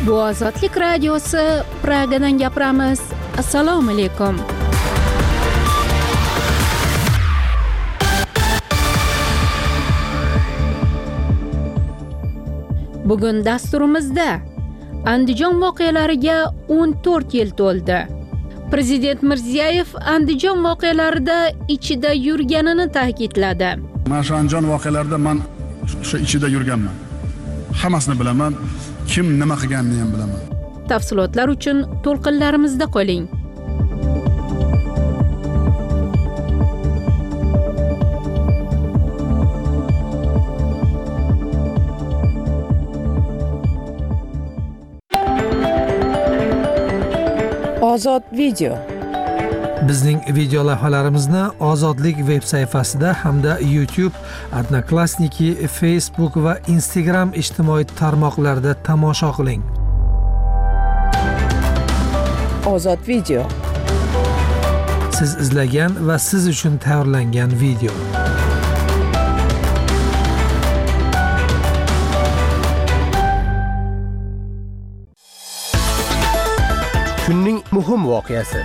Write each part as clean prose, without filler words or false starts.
Bu Ozodlik radiosi, Pragadan gapiramiz. Assalomu alaykum. Bugun dasturimizda Andijon voqealariga 14 yil to'ldi. Prezident Mirziyoyev Andijon voqealarida ichida yurganini ta'kidladi. Men shu Andijon voqealarida men shu ichida yurganman. Hammasini bilaman, kim nima qilganini ham bilaman. Tafsilotlar uchun to'lqinlarimizda qoling. Ozod video. Bizning video lavhalarimizni Ozodlik veb sayfasida hamda YouTube, Odnoklassniki, Facebook va Instagram ijtimoiy tarmoqlarida tomosha qiling. Ozod video. Siz izlagan va siz uchun tayyorlangan video. Kunning muhim voqeasi.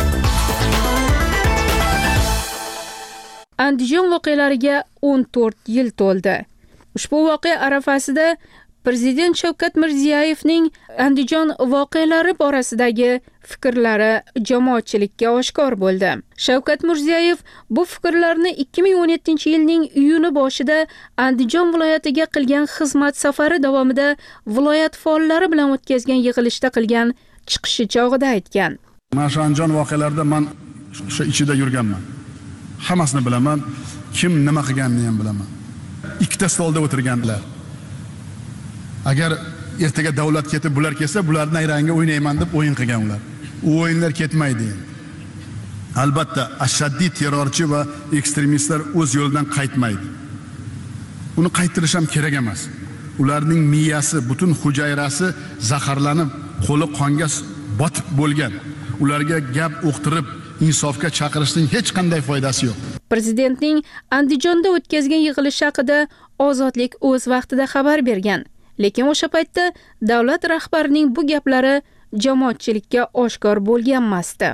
Andijon voqealariga 14 yil to'ldi. Ushbu voqea arafasida Prezident Shavkat Mirziyoyevning Andijon voqealari borasidagi fikrlari jamoatchilikka oshkor bo'ldi. Shavkat Mirziyoyev bu fikrlarni 2017-yilning iyuni boshida Andijon viloyatiga qilgan xizmat safari davomida viloyat faollari bilan o'tkazgan yig'ilishda qilgan chiqishi chog'ida aytgan. Men shu Andijon voqealarida men shu ichida yurganman. Hammasini bilaman, kim nima qilganini ham bilaman. Ikkita stolda o'tirganlar. Agar ertaga davlat ketib bular kelsa, bularning ayranga o'ynayman deb o'yin qilgan ular. U o'yinlar ketmaydi. Albatta, ashaddiy terrorchi va ekstremistlar o'z yo'lidan qaytmaydi. Uni qaytirish ham kerak emas. Ularning miyasi, butun hujayrasi zaharlanib, qo'li qonga botib bo'lgan. Ularga gap o'qtirib, insofga chaqirishning hech qanday foydasi yo'q. Prezidentning Andijonda o'tkazgan yig'ilish haqida Ozodlik o'z vaqtida xabar bergan. Lekin o'sha paytda davlat rahbarining bu gaplari jamoatchilikka oshkor bo'lganmasdi.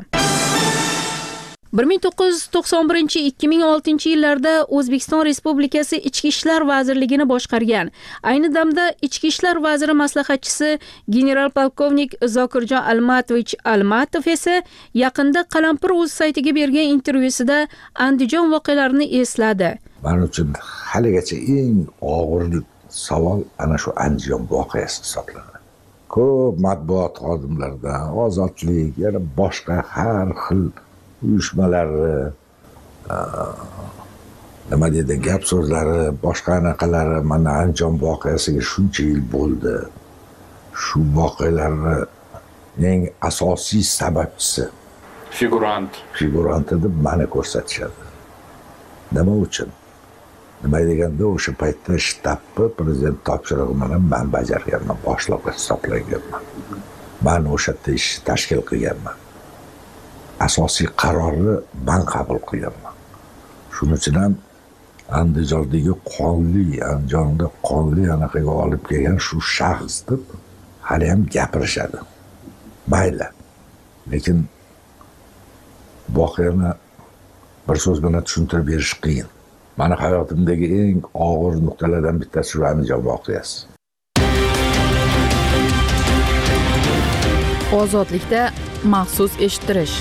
1991-2006 yillarda O'zbekiston Respublikasi Ichki ishlar vazirligini boshqargan. Ayni damda Ichki ishlar vaziri maslahatchisi general-polkovnik Zokirjon Almatovich Almatov esa yaqinda Qalampir o'z saytiga bergan intervyusida Andijon voqealarini esladi. Men uchun haligacha eng og'ir savol ana shu Andijon voqeasi hisoblanadi. Ko'p matbuot xodimlaridan, Ozodlik, yana boshqa har xil uyushmalari, nima deydi, gap so'zlari, boshqa anaqalari mana Andijon voqeasiga shuncha yil bo'ldi. Shu voqealarning eng asosiy sababchisi figurant deb meni ko'rsatishadi. Nima uchun? Nima deganda o'sha paytda shtabni prezident topshirig'i bilan men bajarganman, boshliq hisoblanganman. Men o'sha yerda ish tashkil qilganman. Asosiy qarorni men qabul qilganman. Shuning uchun ham Andijondagi Andijonda qonli anaqaga olib kelgan shu shaxs deb hali ham gapirishadi. Mayli. Lekin voqeani bir so'z bilan tushuntirib berish qiyin. Meni hayotimdagi eng og'ir nuqtalardan bittasi shu Andijon voqeasi. Ozodlikda maxsus eshittirish.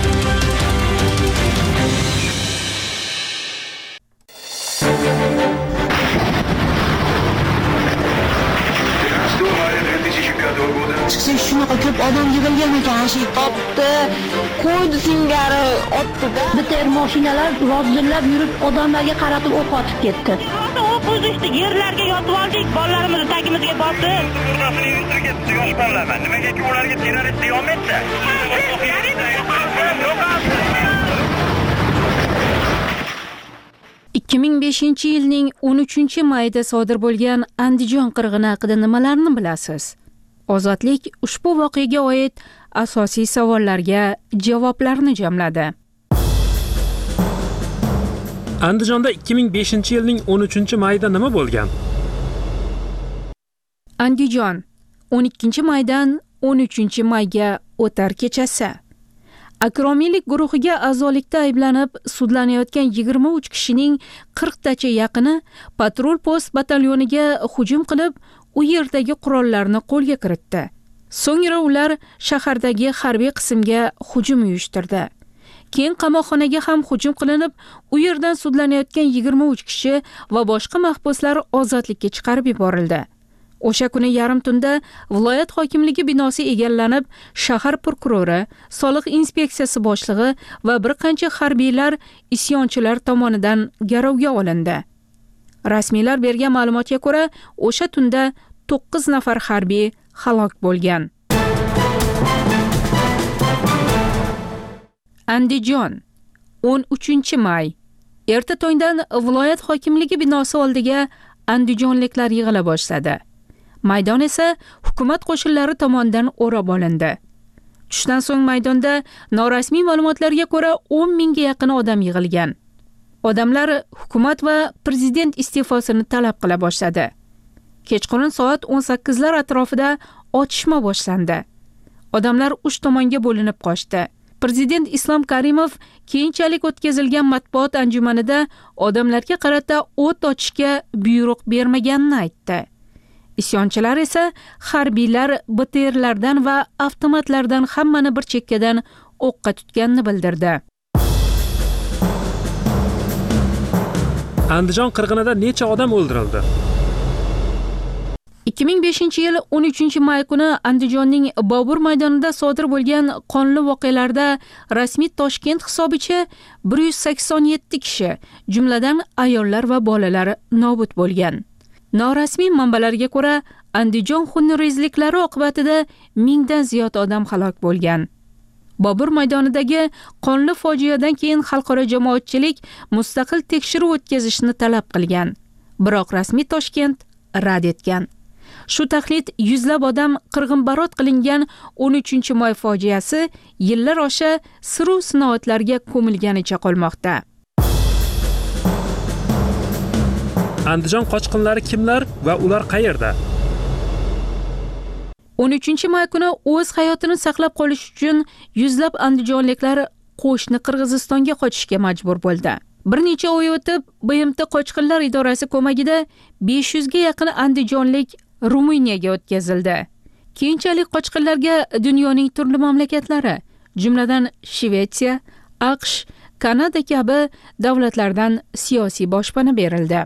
Chiqsa shunaqa ko'p odam yig'ilgan ekan, shu topdi, qo'ydi singari, otdi-da. Bitta mashinalar vozirlab yurib, odamlarga qaratib o'q otib ketdi. O'q uzishdi, yerlarga yotib oldik, bolalarimizni tagimizga bosdi. O'rnasining ustiga yosh bolalar, nimagaki ularga terrorist deyolmaydi? 2005-yilning 13-mayida sodir bo'lgan Andijon qirg'ini haqida nimalarni bilasiz? Ozodlik ushbu voqeaga oid asosiy savollarga javoblarni jamladi. Andijonda 2005-yilning 13-mayida nima bo'lgan? Andijon 12 maydan 13 mayga o'tar kechasi. Akromiylik guruhiga a'zolikda ayblanib sudlanayotgan 23 kishining 40 tacha yaqini patrul post batalyoniga hujum qilib, u yerdagi qurollarni qo'lga kiritdi. So'ngra ular shahardagi harbiy qismga hujum uyushtirdi. Keyin qamoqxonaga ham hujum qilinib, u yerdan sudlanayotgan 23 kishi va boshqa mahbuslar ozodlikka chiqarib yuborildi. O'sha kuni yarim tunda viloyat hokimligi binosi egallanib, shahar prokurori, soliq inspeksiyasi boshlig'i va bir qancha harbiylar isyonchilar tomonidan garovga olindi. Rasmiylar bergan ma'lumotga ko'ra, o'sha tunda 9 nafar harbiy halok bo'lgan. Andijon, 13 may. Erta tongdan viloyat hokimligi binosi oldiga andijonliklar yig'ila boshladi. Maydon esa hukumat qo'shinlari tomonidan o'rab olindi. Tushdan so'ng maydonda norasmiy ma'lumotlarga ko'ra 10 mingga yaqin odam yig'ilgan. Odamlar hukumat va prezident iste'fosini talab qila boshladi. Kechqurun soat 18 lar atrofida otishma boshlandi. Odamlar 3 tomonga bo'linib qochdi. Prezident Islom Karimov keyinchalik o'tkazilgan matbuot anjumanida odamlarga qarata o't ochishga buyruq bermaganini aytdi. Isyonchilar esa harbiylar BTRlardan va avtomatlardan hammani bir chekkadan o'qqa tutganini bildirdi. Andijon qirg'inida necha odam o'ldirildi? 2005-yil 13 may kuni Andijonning Bobur maydonida sodir bo'lgan qonli voqealarda rasmiy Toshkent hisobicha 187 kishi, jumladan ayollar va bolalar nobud bo'lgan. Norasmiy manbalarga ko'ra, Andijon xunrezliklari oqibatida 1000 dan ziyod odam halok bo'lgan. Bobur maydonidagi qonli fojiadan keyin xalqaro jamoatchilik mustaqil tekshiruv o'tkazishni talab qilgan. Biroq rasmiy Toshkent rad etgan. Shu taxlit yuzlab odam qirg'inbarot qilingan 13 may fojiasi yillar osha siru sinoatlarga ko'milganicha qolmoqda. Andijon qochqinlari kimlar va ular qayerda? 13 may kuni o'z hayotini saqlab qolish uchun yuzlab andijonliklar qo'shni Qirg'izistonga qochishga majbur bo'ldi. Bir necha oy o'tib, BMT qochqinlar idorasi ko'magida 500 ga yaqin andijonlik Ruminiyaga o'tkazildi. Keyinchalik qochqinlarga dunyoning turli mamlakatlari, jumladan Shvetsiya, AQSh, Kanada kabi davlatlardan siyosiy boshpana berildi.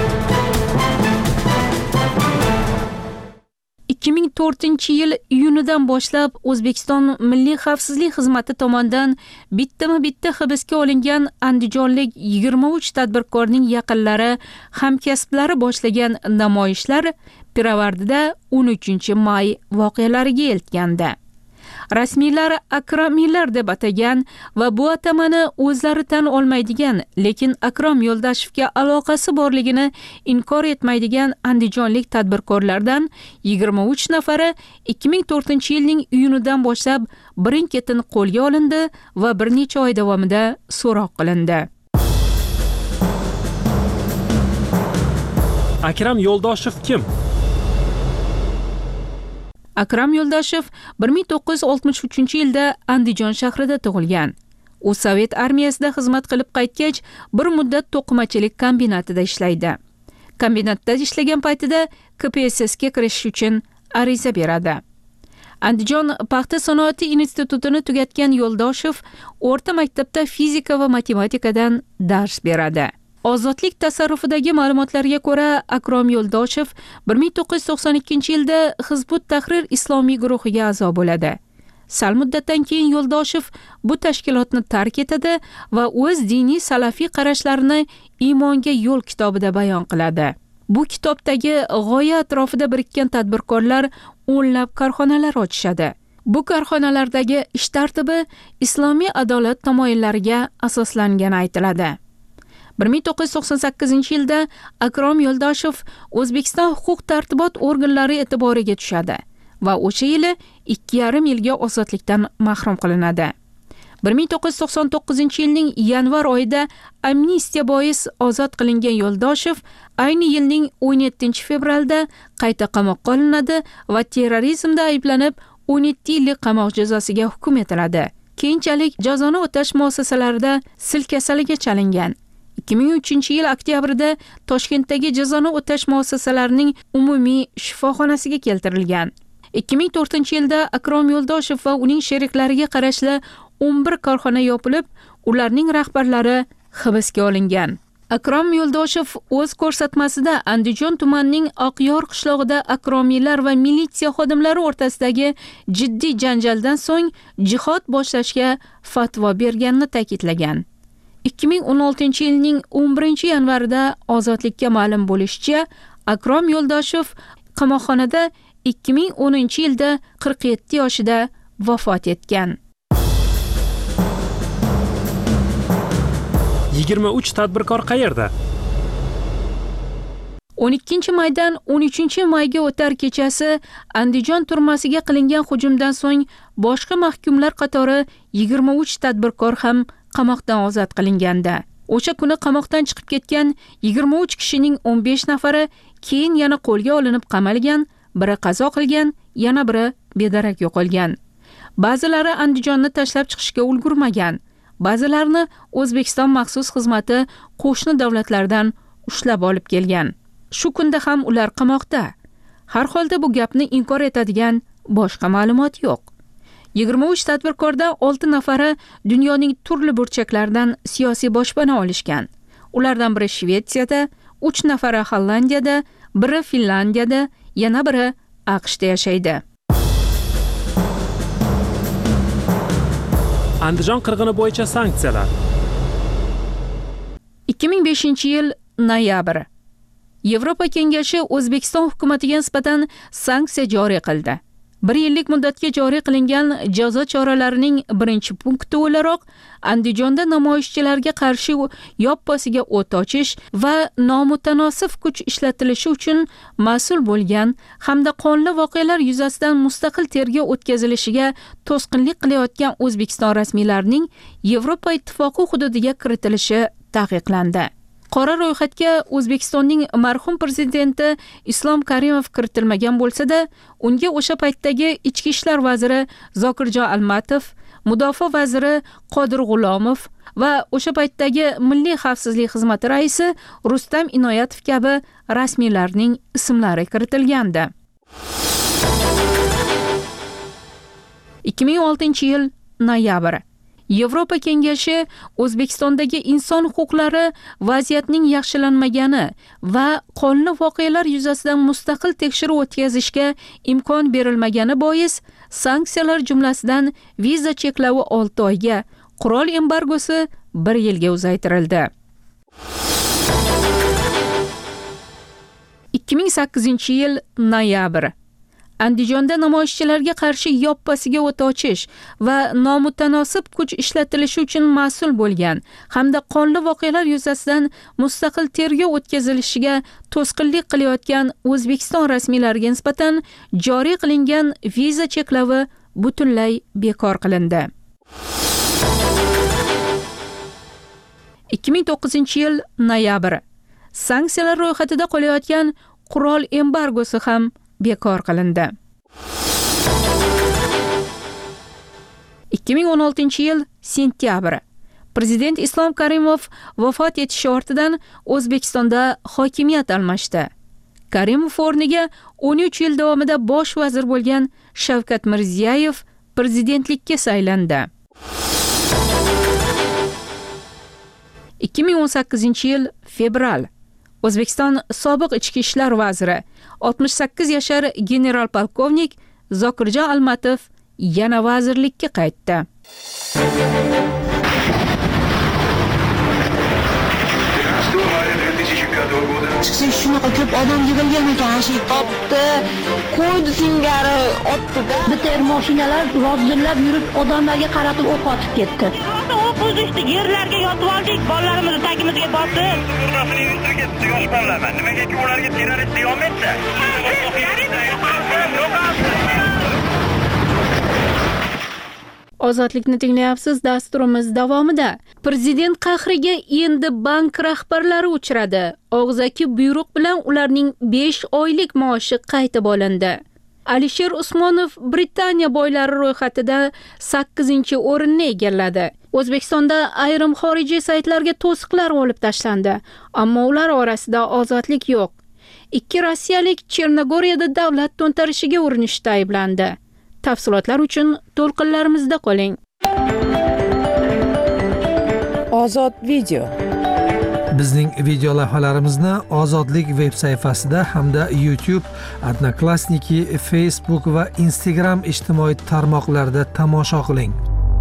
2004-yil iyunidan boshlab O'zbekiston Milliy xavfsizlik xizmati tomonidan bitta hibsga olingan andijonlik 23 tadbirkorning yaqinlari, hamkasblari boshlagan namoyishlar Pirovardida 13 may voqealariga eltgandi. Rasmiylar akromiylar deb atagan va bu atamani o'zlari tan olmaydigan, lekin Akrom Yo'ldashevga aloqasi borligini inkor etmaydigan andijonlik tadbirkorlardan 23 nafari 2004-yilning iyunidan boshlab birin-ketin qo'lga olindi va bir necha oy davomida so'roq qilindi. Akrom Yo'ldashev kim? Akrom Yo'ldashev 1963-yilda Andijon shahrida tug'ilgan. U Sovet armiyasida xizmat qilib qaytgach, bir muddat to'qimachilik kombinatida ishlaydi. Kombinatda ishlagan paytida KPSSga kirish uchun ariza beradi. Andijon paxta sanoati institutini tugatgan Yo'ldashev o'rta maktabda fizika va matematikadan dars beradi. Ozodlik tasarrufidagi ma'lumotlarga ko'ra, Akrom Yo'ldashev 1992-yilda Hizbut Tahrir islomiy guruhiga a'zo bo'ladi. Sal muddatdan keyin Yo'ldashev bu tashkilotni tark etadi va o'z diniy salafiy qarashlarini Iymonga yo'l kitobida bayon qiladi. Bu kitobdagi g'oya atrofida birikkan tadbirkorlar o'nlab korxonalar ochishadi. Bu korxonalardagi ish tartibi islomiy adolat tamoyillariga asoslangani aytiladi. 1998-yilda Akrom Yo'ldashev O'zbekiston huquq-tartibot organlari e'tiboriga tushadi va o'sha yili 2,5 yilga ozodlikdan mahrum qilinadi. 1999-yilning yanvar oyida amnistiya bois ozod qilingan Yo'ldoshev ayni yilning 17-fevralda qayta qamoqqa olinadi va terrorizmda ayblanib 17 yillik qamoq jazosiga hukm etiladi. Keyinchalik jazoni o'tash muassasalarida sil kasaliga chalingan. 2003-yil oktyabrida Toshkentdagi jazoni o'tash muassasalarining umumiy shifoxonasiga keltirilgan. 2004-yilda Akrom Yo'ldoshev va uning sheriklariga qarashli 11 korxona yopilib, ularning rahbarlari hibsga olingan. Akrom Yo'ldoshev o'z ko'rsatmasida Andijon tumanining Oqyor qishlog'ida akromiylar va militsiya xodimlari o'rtasidagi jiddiy janjaldan so'ng jihod boshlashga fatvo berganini ta'kidlagan. 2016-yilning 11-yanvarida ozodlikka ma'lum bo'lishicha, Akrom Yo'ldoshev qamoqxonada 2010-yilda 47 yoshida vafot etgan. 23 tadbirkor qayerda? 12-maydan 13-mayga o'tar kechasi Andijon turmasiga qilingan hujumdan so'ng boshqa mahkumlar qatori 23 tadbirkor ham qamoqdan ozod qilinganda. O'sha kuni qamoqdan chiqib ketgan 23 kishining 15 nafari keyin yana qo'lga olinib qamalgan, biri qazo qilgan, yana biri bedarak yo'qolgan. Ba'zilari Andijonni tashlab chiqishga ulgurmagan. Ba'zilarini O'zbekiston maxsus xizmati qo'shni davlatlardan ushlab olib kelgan. Shu kunda ham ular qamoqda. Har holda bu gapni inkor etadigan boshqa ma'lumot yo'q. 23 tadbirkordan 6 nafari dunyoning turli burchaklaridan siyosiy boshpana olishgan. Ulardan biri Shvetsiyada, 3 nafari Hollandiyada, biri Finlandiyada, yana biri AQShda yashaydi. Andijon qirg'ini bo'yicha sanksiyalar. 2005-yil noyabr. Yevropa Kengashi O'zbekiston hukumatiga nisbatan sanksiya joriy qildi. 1 yillik muddatga joriy qilingan jazo choralarining birinchi punkti o'laroq Andijonda namoyishchilarga qarshi yoppasiga o't ochish va nomutanosib kuch ishlatilishi uchun mas'ul bo'lgan hamda qonli voqealar yuzasidan mustaqil tergov o'tkazilishiga to'sqinlik qilayotgan O'zbekiston rasmiylarining Yevropa ittifoqi hududiga kiritilishi taqiqlandi. Qora ro'yxatga O'zbekistonning marhum prezidenti Islom Karimov kiritilmagan bo'lsa-da, unga o'sha paytdagi Ichki ishlar vaziri Zokirjon Almatov, Mudofaa vaziri Qodir G'ulomov va o'sha paytdagi Milliy xavfsizlik xizmati raisi Rustam Inoyatov kabi rasmiylarning ismlari kiritilgandi. 2006-yil noyabr. Yevropa Kengashi O'zbekistondagi inson huquqlari vaziyatining yaxshilanmagani va qonli voqealar yuzasidan mustaqil tekshiruv o'tkazishga imkon berilmagani bois sanksiyalar jumlasidan viza cheklavi 6 oyga, qurol embargosi 1 yilga uzaytirildi. 2008-yil noyabr. Andijonda namoyishchilarga qarshi yoppasiga o't ochish va nomutanosib kuch ishlatilishi uchun mas'ul bo'lgan hamda qonli voqealar yuzasidan mustaqil tergov o'tkazilishiga to'sqinlik qilayotgan O'zbekiston rasmiylariga nisbatan joriy qilingan viza cheklavi butunlay bekor qilindi. 2009-yil noyabr. Sanksiyalar ro'yxatida qolayotgan qurol embargosi ham bekor qilindi. 2016-yil sentyabr. Prezident Islom Karimov vafot etishi ortidan O'zbekistonda hokimiyat almashdi. Karimov o'rniga 13 yil davomida bosh vazir bo'lgan Shavkat Mirziyoyev prezidentlikka saylandi. 2018-yil fevral. O'zbekiston sobiq ichki ishlar vaziri 68 yashar general polkovnik Zokirjon Almatov yana vazirlikka qaytdi. Chiqsa shunaqa ko'p odam yig'ilgan ekan, ashik topdi, qo'ydi singari, otdi-da. Bitta mashinalar vozillab yurib, odamlarga qaratib o'q otib ketdi. O'q uzishdi, yerlarga yotib oldik, bolalarimizni tagimizga bosib. O'rnasining ustiga yosh bolaman. Nimaga ularga terrorist deyon etsa? Ozodlikni tinglayapsiz. Dasturimiz davomida prezident qahriga endi bank rahbarlari uchradi. Og'zaki buyruq bilan ularning 5 oylik maoshi qaytib olindi. Alisher Usmonov Britaniya boylari ro'yxatida 8-o'rinni egalladi. O'zbekistonda ayrim xorijiy saytlarga to'siqlar olib tashlandi, ammo ular orasida ozodlik yo'q. 2 rossiyalik Chernogoriyada davlat to'ntarishiga urinishda ayblandi. Tafsilotlar uchun to'lqinlarimizda qoling. Ozod video. Bizning video lavhalarimizni Ozodlik veb sayfasida hamda YouTube, Odnoklassniki, Facebook va Instagram ijtimoiy tarmoqlarida tomosha qiling.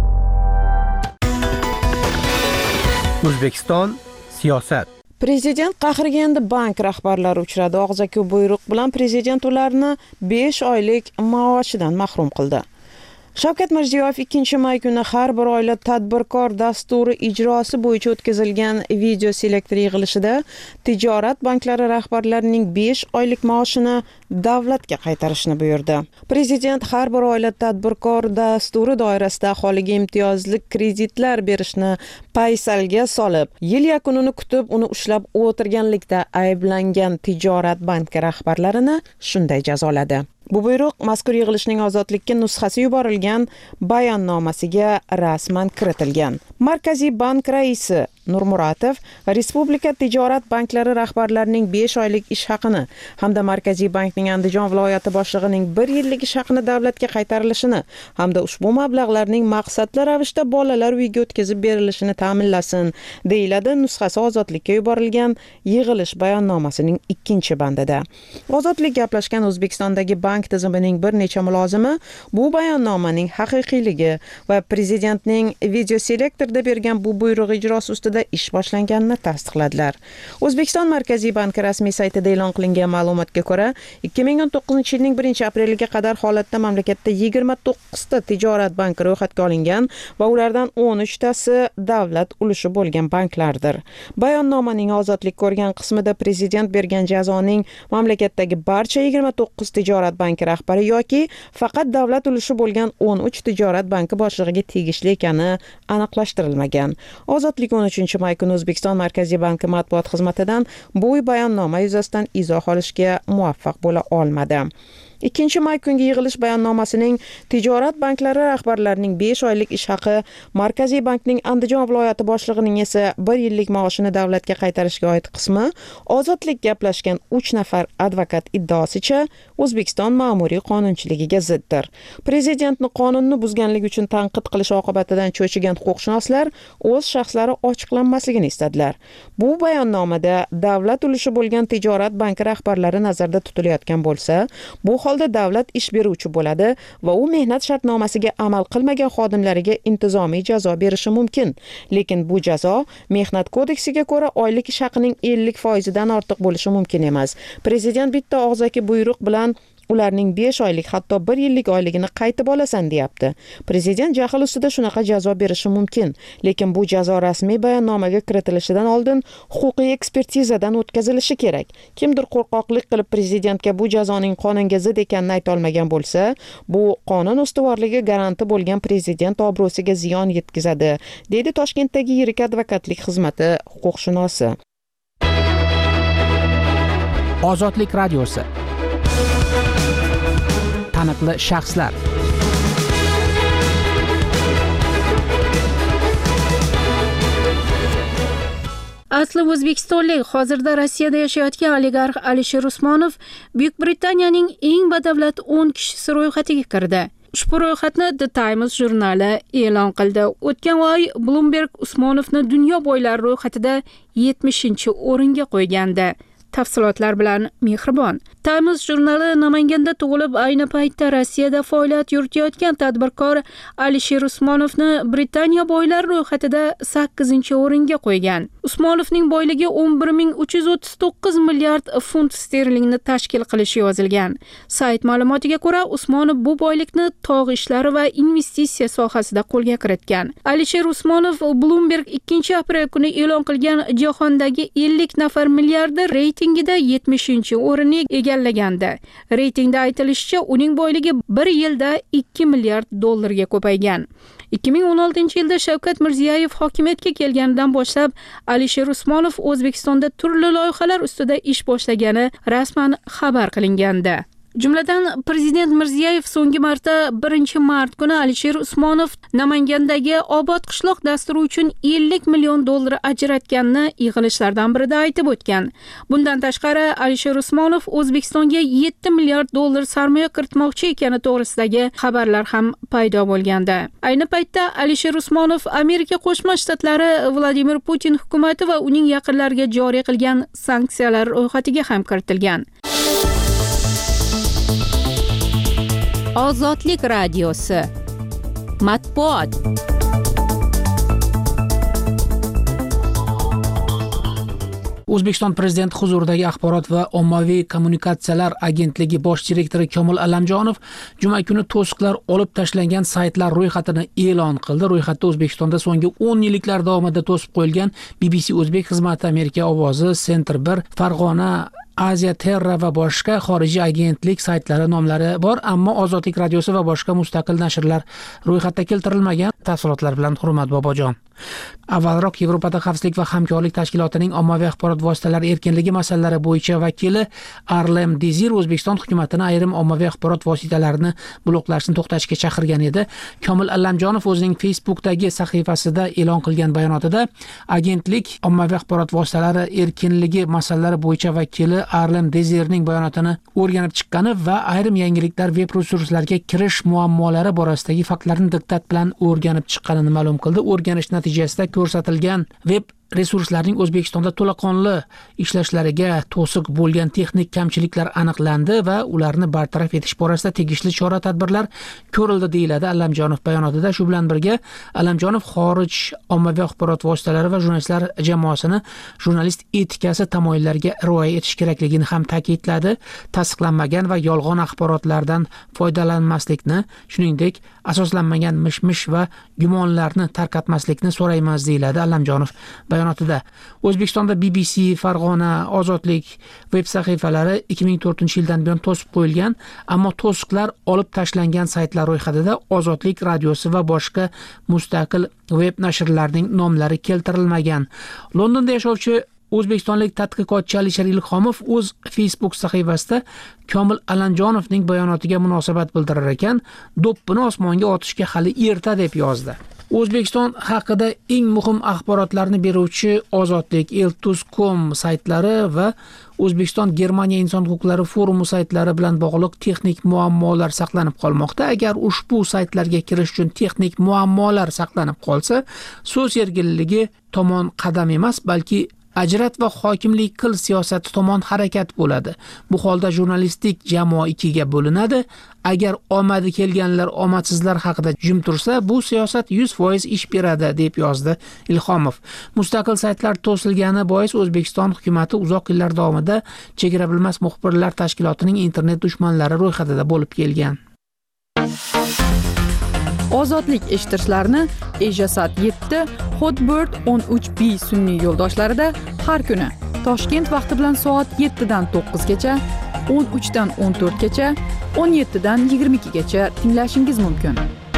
O'zbekiston siyosat. Prezident qahriga endi bank rahbarlari uchradi. Og'zaki buyruq bilan prezident ularni 5 oylik maoshidan mahrum qildi. Shavkat Mirziyoyev 2-may kuni har bir oila tadbirkor dasturi ijrosi bo'yicha o'tkazilgan video selektor yig'ilishida tijorat banklari rahbarlarining 5 oylik maoshini davlatga qaytarishni buyurdi. Prezident har bir oila tadbirkor dasturi doirasida aholiga imtiyozli kreditlar berishni paysalga solib, yil yakunini kutib, uni ushlab o'tirganlikda ayblangan tijorat banki rahbarlarini shunday jazoladi. Bu buyruq mazkur yig'ilishning ozodlikka nusxasi yuborilgan bayonnomasiga rasman kiritilgan. Markaziy bank raisi Nurmuratov Respublika tijorat banklari rahbarlarining 5 oylik ish haqini hamda Markaziy bankning Andijon viloyati boshlig'ining 1 yillik ish haqini davlatga qaytarilishini hamda ushbu mablag'larning maqsadli ravishda bolalar uyiga o'tkazib berilishini ta'minlasin, deyiladi nusxasi ozodlikka yuborilgan yig'ilish bayonnomasining 2-bandida. Ozodlik gaplashgan O'zbekistondagi bank tizimining bir necha mulozimi bu bayonnomaning haqiqiyligi va prezidentning video selektorda bergan bu buyruq ijrosi ustida ish boshlanganini tasdiqladilar. O'zbekiston Markaziy banki rasmiy saytida e'lon qilingan ma'lumotga ko'ra, 2019-yilning 1-apreliga qadar holatda mamlakatda 29 ta tijorat banki ro'yxatga olingan va ulardan 13 tasi davlat ulushi bo'lgan banklardir. Bayonnomaning ozodlik ko'rgan qismida prezident bergan jazoning mamlakatdagi barcha 29 tijorat banki rahbari yoki faqat davlat ulushi bo'lgan 13 tijorat banki boshlig'iga tegishli ekani aniqlashtirilmagan. Ozodlik 13-may kuni O'zbekiston Markaziy banki matbuot xizmatidan bu bayonnoma yuzasidan izoh olishga muvaffaq bo'la olmadi. 2-may kungi yig'ilish bayonnomasining tijorat banklari rahbarlarining 5 oylik ish haqi, Markaziy bankning Andijon viloyati boshlig'ining esa 1 yillik maoshini davlatga qaytarishga oid qismi ozodlik gaplashgan 3 nafar advokat iddaosicha O'zbekiston ma'muriy qonunchiligiga ziddir. Prezidentni qonunni buzganligi uchun tanqid qilish oqibatidan cho'chigan huquqshunoslar o'z shaxslari ochiqlanmasligini istadilar. Bu bayonnomada davlat ulushi bo'lgan tijorat banki rahbarlari nazarda tutilayotgan bo'lsa, bu holda davlat ish beruvchi bo'ladi va u mehnat shartnomasiga amal qilmagan xodimlariga intizomiy jazo berishi mumkin. Lekin bu jazo mehnat kodeksiga ko'ra oylik ish haqining 50% ortiq bo'lishi mumkin emas. Prezident bitta og'zaki buyruq bilan ularning 5 oylik, hatto 1 yillik oyligini qaytib olasan deyapti. Prezident jahl ustida shunaqa jazo berishi mumkin, lekin bu jazo rasmiy bayonnomaga kiritilishidan oldin huquqiy ekspertizadan o'tkazilishi kerak. Kimdir qo'rqoqlik qilib prezidentga bu jazoning qonunga zid ekanini ayta olmagan bo'lsa, bu qonun ustuvorligi garanti bo'lgan prezident obro'siga ziyon yetkazadi, deydi Toshkentdagi yirik advokatlik xizmati huquqshunosi. Ozodlik radiosi. Taniqli shaxslar. Asli o'zbekistonlik, hozirda Rossiyada yashayotgan oligarx Alisher Usmonov Buyuk Britaniyaning eng badavlat 10 kishisi ro'yxatiga kirdi. Ushbu ro'yxatni The Times jurnali e'lon qildi. O'tgan oy Bloomberg Usmonovni dunyo boylari ro'yxatida 70-o'ringa qo'ygandi. Tafsilotlar bilan Mehribon. Times jurnali Namanganda tug'ilib, ayni paytda Rossiyada faoliyat yuritayotgan tadbirkor Alisher Usmonovni Britaniya boylari ro'yxatida 8-o'ringa qo'ygan. Usmonovning boyligi 11.339 milliard funt sterlingni tashkil qilishi yozilgan. Sayt ma'lumotiga ko'ra, Usmonov bu boylikni tog' ishlari va investitsiya sohasida qo'lga kiritgan. Alisher Usmonov Bloomberg 2-aprel kuni e'lon qilgan jahondagi 50 nafar milliarder reytingida 70-o'rinni egallagandi. Reytingda aytilishicha, uning boyligi 1 yilda 2 milliard dollarga ko'paygan. 2016-yilda Shavkat Mirziyoyev hokimiyatga kelganidan boshlab Alisher Usmonov O'zbekistonda turli loyihalar ustida ish boshlagani rasman xabar qilingandi. Jumladan, Prezident Mirziyoyev so'nggi marta 1-mart kuni Alisher Usmonov Namangandagi Obod qishloq dasturi uchun $50 million ajratganini yig'ilishlardan birida aytib o'tgan. Bundan tashqari, Alisher Usmonov O'zbekistonga $7 milliard sarmoya kiritmoqchi ekani to'g'risidagi xabarlar ham paydo bo'lgandi. Ayni paytda Alisher Usmonov Amerika Qo'shma Shtatlari Vladimir Putin hukumati va uning yaqinlariga joriy qilgan sanksiyalar ro'yxatiga ham kiritilgan. Ozodlik radiosi matbuot. O'zbekiston Prezidenti huzuridagi Axborot va ommaviy kommunikatsiyalar agentligi bosh direktori Komil Allamjonov juma kuni to'siqlar olib tashlangan saytlar ro'yxatini e'lon qildi. Ro'yxatda O'zbekistonda so'nggi 10 yilliklar davomida to'sib qo'yilgan BBC O'zbek xizmati, Amerika ovozi, Center 1, Farg'ona, Aziya Terra va boshqa xorijiy agentlik saytlari nomlari bor, ammo Ozodlik radiosi va boshqa mustaqil nashrlar ro'yxatda keltirilmagan. Tafsilotlar bilan Hurmat Bobojon. Avvalroq Yevropada xavfsizlik va hamkorlik tashkilotining ommaviy axborot vositalari erkinligi masalalari bo'yicha vakili Arlem Dezir O'zbekiston hukumatini ayrim ommaviy axborot vositalarini bloklashni to'xtatishga chaqirgan edi. Komil Allamjonov o'zining Facebookdagi sahifasida e'lon qilgan bayonotida agentlik ommaviy axborot vositalari erkinligi masalalari bo'yicha vakili Arlem Dezirning bayonotini o'rganib chiqqani va ayrim yangiliklar web resurslarga kirish muammolari borasidagi faktlarni diqqat bilan o'rganib chiqqanini ma'lum qildi. O'rganish natijasida ko'rsatilgan web resurslarning O'zbekistonda to'laqonli ishlashlariga to'siq bo'lgan texnik kamchiliklar aniqlandi va ularni bartaraf etish borasida tegishli chora-tadbirlar ko'rildi, deyiladi Allamjonov bayonotida. Shu bilan birga Allamjonov xorij ommaviy axborot vositalari va jurnalistlar jamoasini jurnalist etikasi tamoyillariga rioya etish kerakligini ham ta'kidladi. Tasdiqlanmagan va yolg'on axborotlardan foydalanmaslikni, shuningdek asoslanmagan mish-mish va gumonlarni tarqatmaslikni so'raymiz, deyiladi Allamjonov bayonotida. O'zbekistonda BBC, Farg'ona, Ozodlik web sahifalari 2004-yildan buyon to'sib qo'yilgan, ammo to'siqlar olib tashlangan saytlar ro'yxatida Ozodlik radiosi va boshqa mustaqil web nashrlarning nomlari keltirilmagan. Londonda yashovchi o'zbekistonlik tadqiqotchi Alisher Ilhomov o'z Facebook sahifasida Komil Allamjonovning bayonotiga munosabat bildirar ekan, do'ppini osmonga otishga hali erta deb yozdi. O'zbekiston haqida eng muhim axborotlarni beruvchi Ozodlik, Eltus.com saytlari va O'zbekiston Germaniya inson huquqlari forumi saytlari bilan bog'liq texnik muammolar saqlanib qolmoqda. Agar ushbu saytlarga kirish uchun texnik muammolar saqlanib qolsa, so'z erkinligi tomon qadam emas, balki ajrat va hokimlik qil siyosati tomon harakat bo'ladi. Bu holda jurnalistik jamoa ikkiga bo'linadi. Agar omadi kelganlar omadsizlar haqida jim tursa, bu siyosat 100% ish beradi, deb yozdi Ilhomov. Mustaqil saytlar to'silgani bois O'zbekiston hukumatı uzoq yillar davomida chegara bilmas muxbirlar tashkilotining internet dushmanlari ro'yxatida bo'lib kelgan. Ozodlik eshittirishlarni Ejasat 7, Hotbird 13B sun'iy yo'ldoshlarida har kuni Toshkent vaqti bilan soat 7 dan 9 gacha, 13 dan 14 gacha, 17 dan 22 gacha tinglashingiz mumkin.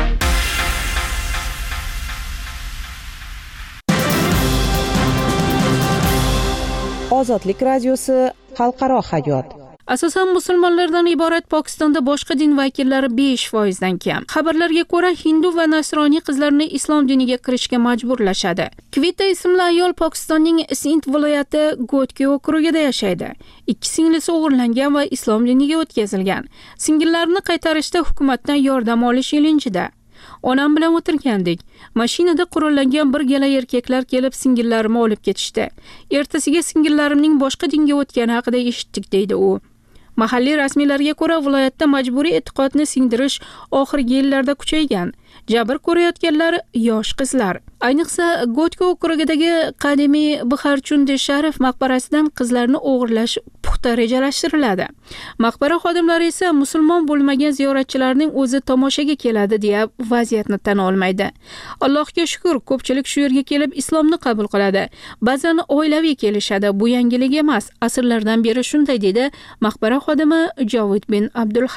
Ozodlik radiosi xalqaro hayot. Asosan musulmonlardan iborat Pokistonda boshqa din vakillari 5% dan kam. Xabarlarga ko'ra, hindu va nasroniy qizlarni islom diniga kirishga majburlashadi. Kvita ismli ayol Pokistonning Sindh viloyati Gotki okrugida yashaydi. 2 singlisi o'g'irlangan va islom diniga o'tkazilgan. Singillarini qaytarishda hukumatdan yordam olish ilinjida. Onam bilan o'tirgandik. Mashinada qurollangan bir gala erkaklar kelib singillarimni olib ketishdi. Ertasiga singillarimning boshqa dinga o'tgani haqida eshitdik, deydi u. Mahalliy rasmiylarga ko'ra, viloyatda majburiy e'tiqodni singdirish oxirgi yillarda kuchaygan. Jabr ko'rayotganlar yosh qizlar. Ayniqsa, Gotki okrugidagi qadimiy Biharchundi Sharif maqbarasidan qizlarni o'g'irlash puxta rejalashtiriladi. Maqbara xodimlari esa musulmon bo'lmagan ziyoratchilarning o'zi tomoshaga keladi deya vaziyatni tan olmaydi. Allohga shukr, ko'pchilik shu yerga kelib islomni qabul qiladi. Ba'zan oilaviy kelishadi. Bu yangilik emas. Asrlardan beri shunday, dedi maqbara xodimi Javid bin Abdulhay.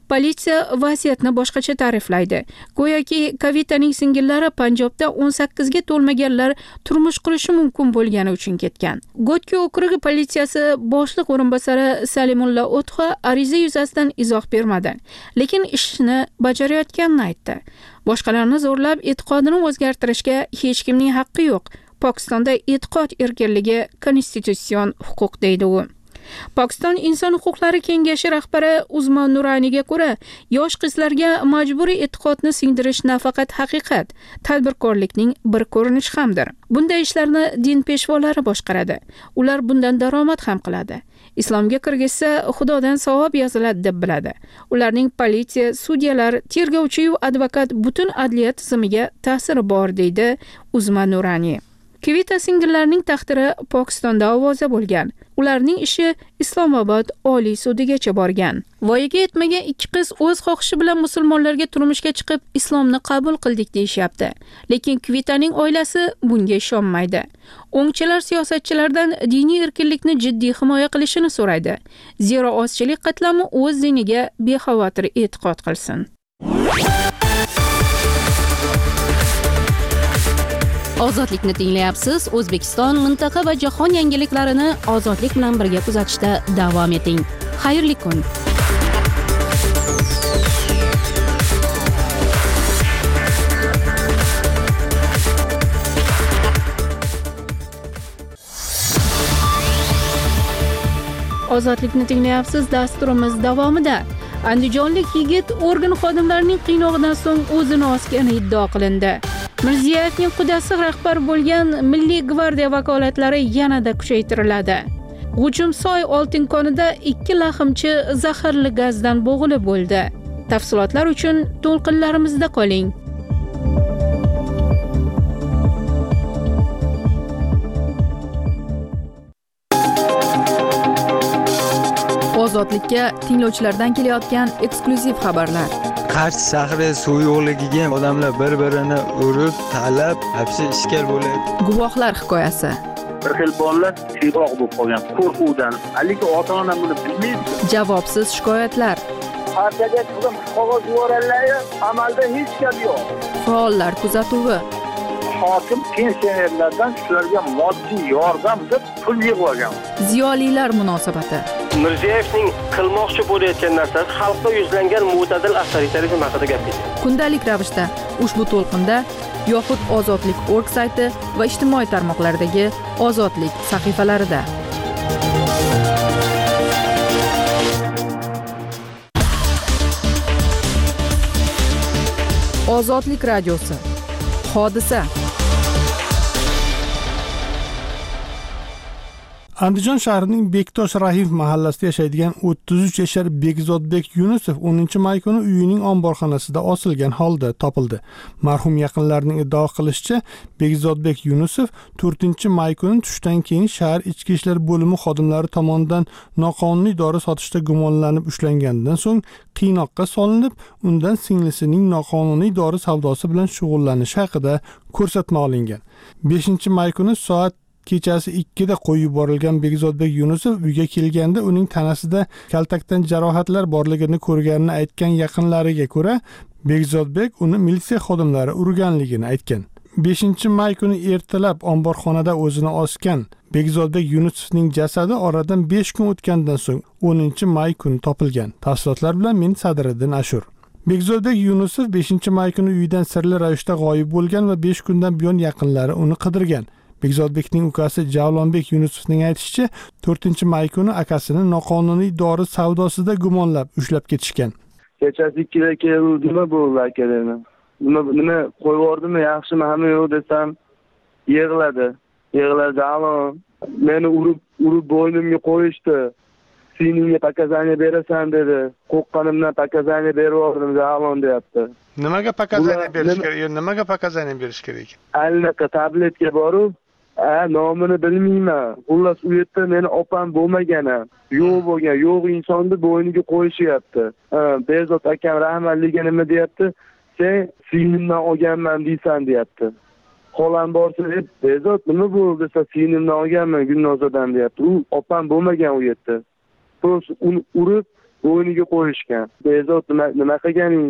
Politsiya vaziyatni boshqacha ta'riflaydi. Go'yoki Kavitaning singillari Panjobda 18 ga to'lmaganlar turmush qurishi mumkin bo'lgani uchun ketgan. Gotki okrugi politsiyasi boshliq o'rinbosari Salimulla O'txa ariza yuzasidan izoh bermadi, lekin ishni bajarayotganini aytdi. Boshqalarni zo'rlab e'tiqodini o'zgartirishga hech kimning haqqi yo'q. Pokistonda e'tiqod erkinligi konstitutsion huquq deydi u. Pokiston Inson huquqlari kengashi rahbari Uzma Nuraniyga ko'ra, yosh qizlarga majburiy e'tiqodni singdirish nafaqat haqiqat, tadbirkorlikning bir ko'rinishi hamdir. Bunday ishlarni din peshvolari boshqaradi. Ular bundan daromad ham qiladi. Islomga kirgizsa, Xudodan savob yoziladi deb biladi. Ularning politsiya, sudyalar, tergovchi va advokat butun adliya tizimiga ta'siri bor deydi Uzma Nurani. Kavita singillarining taqdiri Pokistonda ovoza bo'lgan. Ularning ishi Islomobod Oliy sudigacha borgan. Voyaga yetmagan ikki qiz o'z xohishi bilan musulmonlarga turmushga chiqib, islomni qabul qildik deyishyapti. Lekin Kavitaning oilasi bunga ishonmaydi. O'ngchilar siyosatchilardan diniy erkinlikni jiddiy himoya qilishini so'raydi. Zero ozchilik qatlami o'z diniga bexavotir e'tiqod qilsin. Ozodlikni tinglayapsiz. O'zbekiston, mintaqa va jahon yangiliklarini ozodlik bilan birga kuzatishda davom eting. Xayrli kun. Ozodlikni tinglayapsiz. Dasturimiz davomida andijonlik yigit organ xodimlarining qiynog'idan so'ng o'zini osgani iddao qilindi. Mirziyevning qudasi rahbar bo'lgan Milliy gvardiya vakolatlari yanada kuchaytiriladi. G'ujumsoy oltin konida 2 lahmchi zaharli gazdan bo'g'ilib o'ldi. Tafsilotlar uchun to'lqinlarimizda qoling. Ozodlikka tinglovchilardan kelayotgan eksklyuziv xabarlar. Qarshi shahri suv yo'qligiga odamlar bir-birini urib, talab, hapsi ishkal bo'ladi. Guvohlar hikoyasi. Bir xil bolalar tiyroq bo'lib qolgan qo'rquvdan. Lekin ota-ona buni bilmaydi. Javobsiz shikoyatlar. Partiyaga turgan qog'oz yuborganlar, amalda hech gap yo'q. Faollar kuzatuvi. Hokim pensionerlardan shularga moddiy yordam deb pul yig'ib olgan. Ziyolilar munosabati. Mirziyevning qilmoqchi bo'layotgan narsasi xalqqa yuzlangan mo'tadil avtoritarizm haqida gapirdi. Kundalik ravishda ushbu to'lqinda yoxud ozodlik.org sayti va ijtimoiy tarmoqlardagi ozodlik sahifalarida. Ozodlik radiosi. Hodisa. Andijon shahrining Bektosh Rahimov mahallasida yashaydigan 33 yashar Begzodbek Yunusov 10-may kuni uyining omborxonasida osilgan holda topildi. Marhum yaqinlarining iddao qilishicha, Begzodbek Yunusov 4-may kuni tushdan keyin shahar ichki ishlar bo'limi xodimlari tomonidan noqonuniy dori sotishda gumonlanib ushlangandan so'ng qiynoqqa solinib, undan singlisining noqonuniy dori savdosi bilan shug'ullanishi haqida ko'rsatma olingan. 5-may kuni soat kechasi 2da qo'yib yuborilgan Begzodbek Yunusov uyga kelganda uning tanasida kaltakdan jarohatlar borligini ko'rganini aytgan yaqinlariga ko'ra, Begzodbek uni militsiya xodimlari urganligini aytgan. 5-may kuni ertalab omborxonada o'zini osgan Begzodbek Yunusovning jasadi oradan 5 kun o'tgandan so'ng 10-may kuni topilgan. Tafsilotlar bilan men Sadriddin Ashur. Begzodbek Yunusov 5-may kuni uyidan sirli ravishda g'oyib bo'lgan va 5 kundan buyon yaqinlari uni qidirgan. Begzodbekning ukasi Javlonbek Yunusovning aytishicha, 4-may kuni akasini noqonuniy dori savdosida gumonlab ushlab ketishgan. Kechasi 2da keldi, nima bo'ldi aka dedi. Nima qo'yib yubordimi, yaxshimi, hamma yo'q desam, yig'ladi. Javlon, meni urib bo'ynimga qo'yishdi. Siningga pakazaniya berasan dedi. Qo'rqqanimdan pakazaniya berib yubordim, Javlon deyapti. Nimaga pakazaniya berish kerak? Nimaga pakazaniya berish kerak? Albatta tabletga borib, nomini bilmayman. Xullas u yerda meni opam bo'lmagan, yo'q bo'lgan, yo'q insonni bo'yniga qo'yishyapti. Bezod akam rahmatliga nima deyapti? Sen sinimdan olganman deysan deyapti. Xolam borsa deb, Bezod nima bo'ldi desa, sinimdan olganman Gulnozadan deyapti. U opam bo'lmagan u yerda. Uni urib, bo'yniga qo'yishgan. Bezod nima qilganing?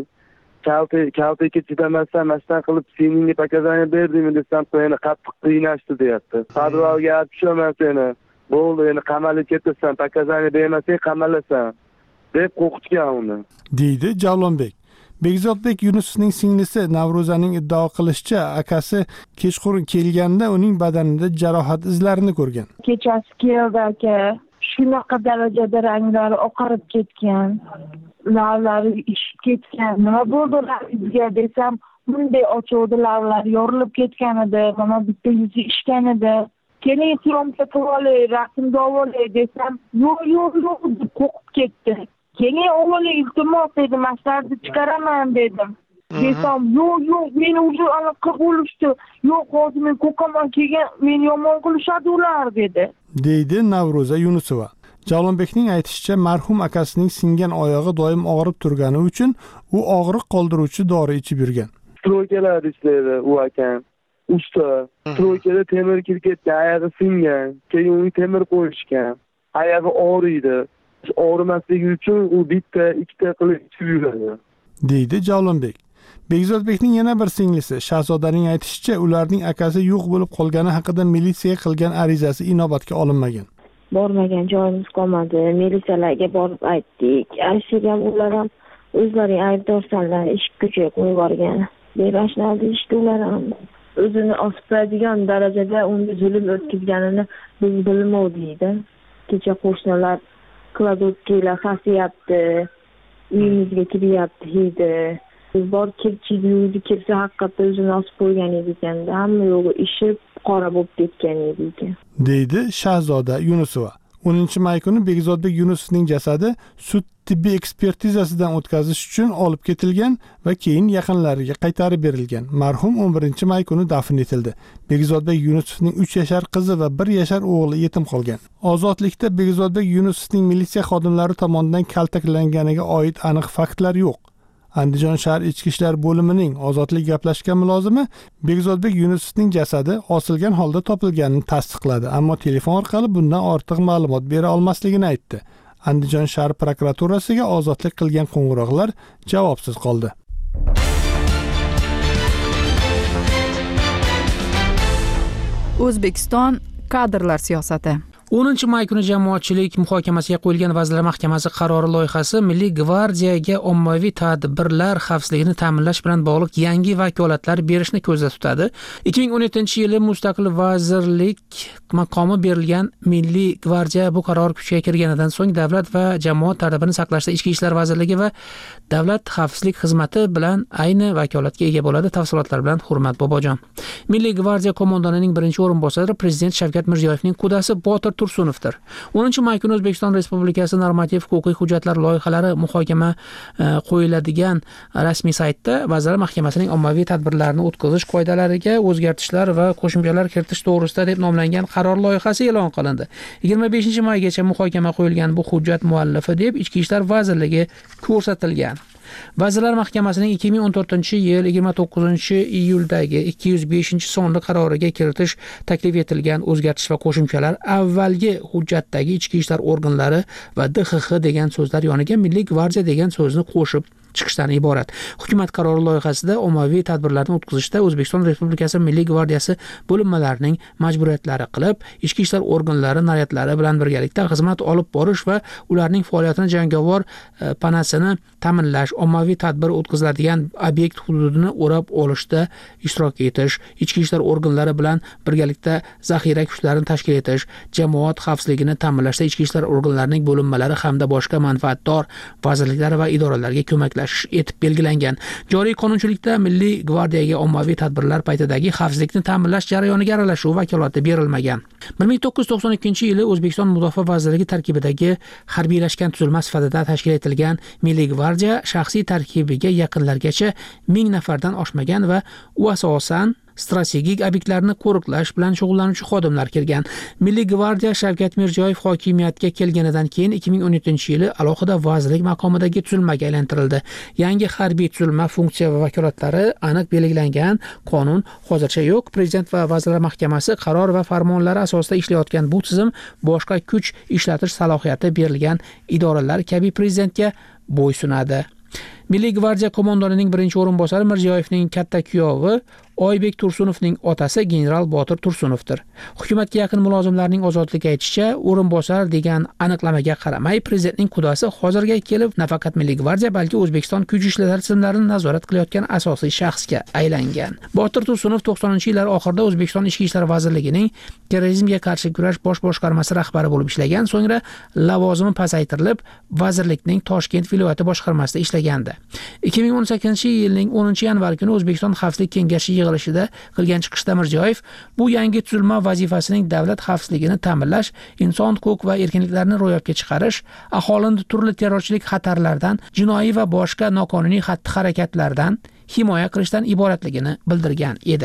Kaltaga chidamasdan masdan qilib seningga pakazani berdimi desam, meni qattiq qiynashdi deyapti. Padvalga olib tushaman seni. Bo'ldi, endi qamalib ketasan, pakazani bermasang qamalasan deb qo'rqitgan uni. deydi Javlonbek. Begzodbek Yunusovning singlisi Navro'zaning iddao qilishicha, akasi kechqurun kelganda uning badanida jarohat izlarini ko'rgan. Kechasi keldi aka, shunaqa darajada ranglari oqarib ketgan, lavlari ishib ketgan. Nima bo'ldi bizga desam, bunday ochuvdi, lavlari yorilib ketgan edi, mana bitta yuzi ishgan edi. Keling trompa qilolay, rasmga olay desam, yo'q deb qo'rqib ketdi. Keling o'g'li iltimos dedi, mashlarni chiqaraman dedim. Desam, yo'q, meni уже anaqa bo'lishdi. Yo'q, hozir men ko'kaman kelgan, meni yomon qilishadi ular dedi. deydi Navro'za Yunusova. Javlonbekning aytishicha, marhum akasining singan oyog'i doim og'rib turgani uchun u og'riq qoldiruvchi dori ichib yurgan. Stroykalar ishlaydi u akam. Usta, stroykada temir kirib ketgan, oyog'i singan. Keyin uni temir qo'yishgan. Oyog'i og'riydi. Og'rimasligi uchun u bitta, ikkita qilib ichib yuradi, deydi Javlonbek. Begzodbekning yana bir singlisi Shahzodaning aytishicha, ularning akasi yo'q bo'lib qolgani haqida militsiyaga qilgan arizasi inobatga olinmagan. Bormagan joyimiz qolmadi. Militsiyalarga borib aytdik. Aytishgan ular ham o'zlaring aybdorsanlar, ish kuchiga qo'yib yuborgan. Berashnaldi ishda ular ham o'zini osibadigan darajada unga zulm o'tkazganini biz bilmovdik. Kecha qo'shnilar kladovkalar xasiyapti, uyimizga kiryapti deydi. Biz bor kirchiydi, kirsa haqiqatda o'zini osib qo'ygan edi ekanda, hamma yo'g'i ishib qora bo'lib ketgan edi ekan, deydi Shahzoda Yunusova. 10 may kuni Begzodbek Yunusovning jasadi sud tibbiy ekspertizasidan o'tkazish uchun olib ketilgan va keyin yaqinlariga qaytarib berilgan. Marhum 11 may kuni dafn etildi. Begzodbek Yunusovning 3 yashar qizi va 1 yashar o'g'li yetim qolgan. Ozodlikda Begzodbek Yunusovning militsiya xodimlari tomonidan kaltaklanganiga oid aniq faktlar yo'q. Andijon shahar ichki ishlar bo'limining Ozodlik gaplashgan mulozimi Begzodbek Yunusovning jasadi osilgan holda topilganini tasdiqladi, ammo telefon orqali bundan ortiq ma'lumot bera olmasligini aytdi. Andijon shahar prokuraturasiga Ozodlik qilgan qo'ng'iroqlar javobsiz qoldi. O'zbekiston kadrlar siyosati. 10 may kuni jamoatchilik muhokamasiga qo'yilgan Vazirlar Mahkamasi qarori loyihasi Milliy gvardiyaga ommaviy tadbirlar xavfsizligini ta'minlash bilan bog'liq yangi vakolatlar berishni ko'zda tutadi. 2017-yili mustaqil vazirlik maqomi berilgan Milliy gvardiya bu qaror kuchga kirganidan so'ng davlat va jamoat tartibini saqlashda Ichki ishlar vazirligi va Davlat xavfsizlik xizmati bilan ayni vakolatga ega bo'ladi. Tafsilotlar bilan Hurmat Bobojon. Milliy gvardiya qo'mondonining birinchi o'rinbosari Prezident Shavkat Mirziyoyevning qudasi Botir Tursunovdir. 10 may kuni O'zbekiston Respublikasi normativ huquqiy hujjatlar loyihalari muhokama qo'yiladigan rasmiy saytda Vazirlar Mahkamasining ommaviy tadbirlarni o'tkazish qoidalariga o'zgartishlar va qo'shimchalar kiritish to'g'risida deb nomlangan qaror loyihasi e'lon qilindi. 25-maygacha muhokama qo'yilgan bu hujjat muallifi deb Ichki ishlar vazirligi ko'rsatilgan. Vazirlar Mahkamasining 2014-yil 29-iyuldagi 205-sonli qaroriga kiritish taklif etilgan o'zgartish va qo'shimchalar avvalgi hujjatdagi ichki ishlar organlari va DXX degan so'zlar yoniga Milliy gvardiya degan so'zni qo'shib chiqishdan iborat. Hukumat qarori loyihasida ommaviy tadbirlarni o'tkazishda O'zbekiston Respublikasi Milliy gvardiyasi bo'linmalarining majburiyatlari qilib, ichki ishlar organlari naryotlari bilan birgalikda xizmat olib borish va ularning faoliyatini jangovar panasini ta'minlash, ommaviy tadbir o'tkaziladigan obyekt hududini o'rab olishda ishtirok etish, ichki ishlar organlari bilan birgalikda zaxira kuchlarini tashkil etish, jamoat xavfsizligini ta'minlashda ichki ishlar organlarining bo'linmalari hamda boshqa manfaatdor vazirliklar va idoralarga ko'maklash etib belgilangan. Joriy qonunchilikda Milliy gvardiyaga ommaviy tadbirlar paytidagi xavfsizlikni ta'minlash jarayoniga aralashuv vakolati berilmagan. 1992-yili O'zbekiston Mudofaa vazirligi tarkibidagi harbiylashgan tuzilma sifatida tashkil etilgan Milliy gvardiya shaxsiy tarkibiga yaqinlargacha 1000 nafardan oshmagan va u asosan strategik obyektlarni qo'riqlash bilan shug'ullanuvchi xodimlar kirgan. Milliy gvardiya Shavkat Mirziyoyev hokimiyatga kelganidan keyin 2017-yili alohida vazirlik maqomidagi tuzilmaga aylantirildi. Yangi harbiy tuzilma funksiya va vakolatlari aniq belgilangan qonun hozircha yo'q. Prezident va Vazirlar Mahkamasi qaror va farmonlari asosida ishlayotgan bu tizim boshqa kuch ishlatish salohiyati berilgan idoralar kabi prezidentga bo'ysunadi. Milliy gvardiya qo'mondonining birinchi o'rinbosari Mirziyoyevning katta kuyovi Oybek Tursunovning otasi general Botir Tursunovdir. Hukumatga yaqin mulozimlarning ozodlikka aytishicha, o'rinbosar degan aniqlamaga qaramay, prezidentning qudasi hozirga kelib nafaqat Milliy gvardiya, balki O'zbekiston kuch ishlari tizimlarini nazorat qilayotgan asosiy shaxsga aylangan. Botir Tursunov 90-yillar oxirida O'zbekiston Ichki ishlar vazirligining terrorizmga qarshi kurash bosh boshqarmasi rahbari bo'lib ishlagan, so'ngra lavozimi pasaytirilib, vazirlikning Toshkent viloyati boshqarmasida ishlagandi. 2018-yilning 10-yanvar kuni O'zbekiston Xavfsizlik kengashi yig'ilishida qilgan chiqishda Mirziyoyev bu yangi tuzilma vazifasining davlat xavfsizligini ta'minlash, inson huquq va erkinliklarini ro'yobga chiqarish, aholini turli terrorchilik xatarlaridan, jinoiy va boshqa noqonuniy xatti-harakatlardan himoya qilishdan iboratligini bildirgan edi.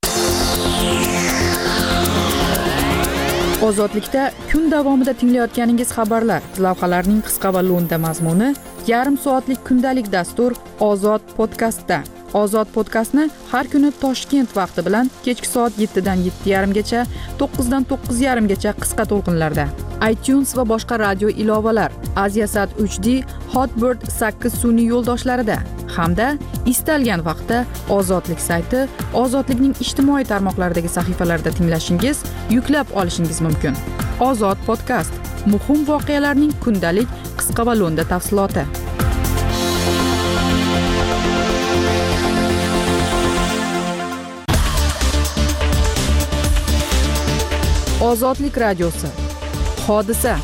Ozodlikda kun davomida tinglayotganingiz xabarlar, lavhalarning qisqa va lo'nda mazmuni, yarim soatlik kundalik dastur Ozod podkastda. Ozod podkastni har kuni Toshkent vaqti bilan kechki soat 7 dan 7:30 gacha, 9 dan 9:30 gacha qisqa to'lqinlarda. iTunes va boshqa radio ilovalar, Aziasat 3D, Hotbird 8 sun'iy yo'ldoshlarida hamda istalgan vaqtda Ozodlik sayti, Ozodlikning ijtimoiy tarmoqlaridagi sahifalarida tinglashingiz, yuklab olishingiz mumkin. Ozod podkast, muhim voqealarning kundalik qisqa va lo'nda tafsiloti. Ozodlik radiosi. Hodisa.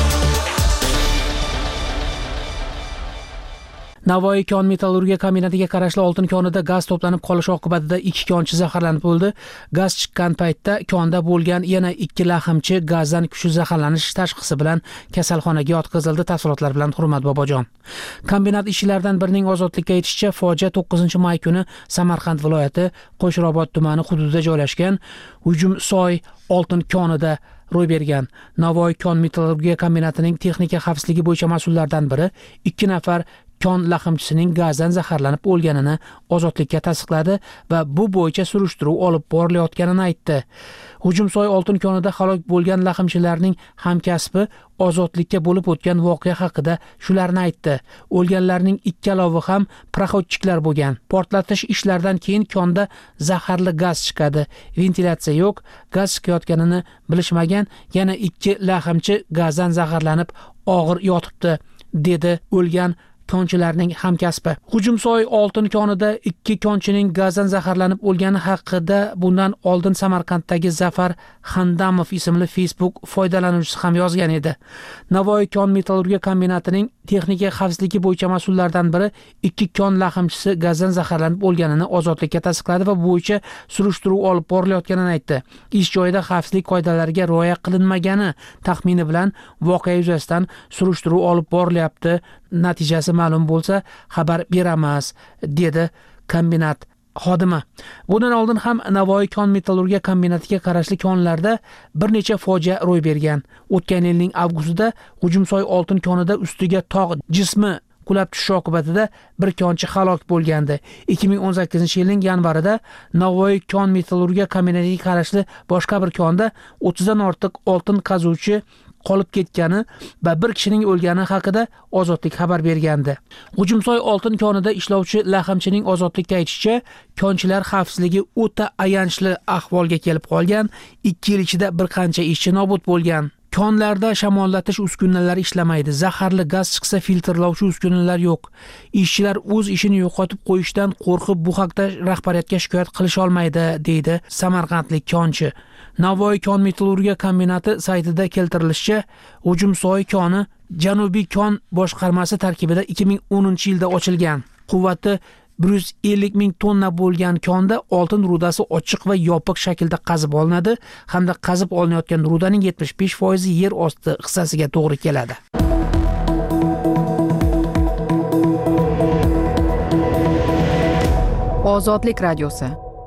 Navoiy kon metallurgiya kombinatiga qarashli oltin konida gaz to'planib qolishi oqibatida 2 konchi zaharlanib o'ldi. Gaz chiqqan paytda konda bo'lgan yana 2 lahmchi gazdan kuchli zaharlanish tashxisi bilan kasalxonaga yotqizildi. Tafsilotlar bilan Hurmat Bobojon. Kombinat ishchilaridan birining ozodlikka aytishicha, fojia 9-may kuni Samarqand viloyati Qo'shrobod tumani hududida joylashgan Hujumsoy oltin konida ro'y bergan. Navoiy kon metallurgiya kombinatining texnika xavfsizligi bo'yicha mas'ullaridan biri 2 nafar kon lahmchisining gazdan zaharlanib o'lganini Ozodlikka tasdiqladi va bu bo'yicha surishtiruv olib borilayotganini aytdi. Hujumsoy oltin konida halok bo'lgan lahmchilarning hamkasbi Ozodlikka bo'lib o'tgan voqea haqida shularni aytdi. O'lganlarning ikkalovi ham proxodchiklar bo'lgan. Portlatish ishlaridan keyin konda zaharli gaz chiqadi. Ventilyatsiya yo'q, gaz chiqayotganini bilishmagan, yana 2 lahmchi gazdan zaharlanib og'ir yotibdi, dedi o'lgan konchilarning hamkasbi. Hujumsoy oltin konida 2 konchining gazdan zaharlanib o'lgani haqida bundan oldin Samarqanddagi Zafar Xandamov ismli Facebook foydalanuvchisi ham yozgan edi. Navoiy kon metallurgiya kombinatining texnika xavfsizligi bo'yicha mas'ullaridan biri 2 kon lahmchisi gazdan zaharlanib o'lganini Ozodlikka tasdiqladi va bu bo'yicha surishtiruv olib borilayotganini aytdi. Ish joyida xavfsizlik qoidalariga rioya qilinmagani taxmini bilan voqea yuzasidan surishtiruv olib borilyapti. Natijasi ma'lum bo'lsa xabar beramiz, dedi kombinat xodimi. Bundan oldin ham Navoiy kon metallurgiya kombinatiga qarashli konlarda bir necha fojia ro'y bergan. O'tgan yilning avgustida Hujumsoy oltin konida ustiga tog' jismi qulab tushishi oqibatida bir konchi halok bo'lgandi. 2018-yilning yanvarida Navoiy kon metallurgiya kombinatiga qarashli boshqa bir konda 30 dan ortiq oltin qazuvchi qolib ketgani va bir kishining o'lgani haqida Ozodlik xabar bergandi. Hujumsoy oltin konida ishlovchi lahmchining Ozodlikka aytishicha, konchilar xavfsizligi o'ta ayanchli ahvolga kelib qolgan. 2 yil ichida bir qancha ishchi nobud bo'lgan. Konlarda shamollatish uskunalari ishlamaydi. Zaharli gaz chiqsa filtrlovchi uskunalar yo'q. Ishchilar o'z ishini yo'qotib qo'yishdan qo'rqib bu haqda rahbariyatga shikoyat qilisha olmaydi, deydi samarqandlik konchi. Navoiy kon metallurgiya kombinati saytida keltirilishicha, Hujumsoy koni Janubiy kon boshqarmasi tarkibida 2010-yilda ochilgan. Quvvati 150 ming tonna bo'lgan konda oltin rudasi ochiq va yopiq shaklda qazib olinadi hamda qazib olinayotgan rudaning 75% yer osti hissasiga to'g'ri keladi. Ozodlik radiosi.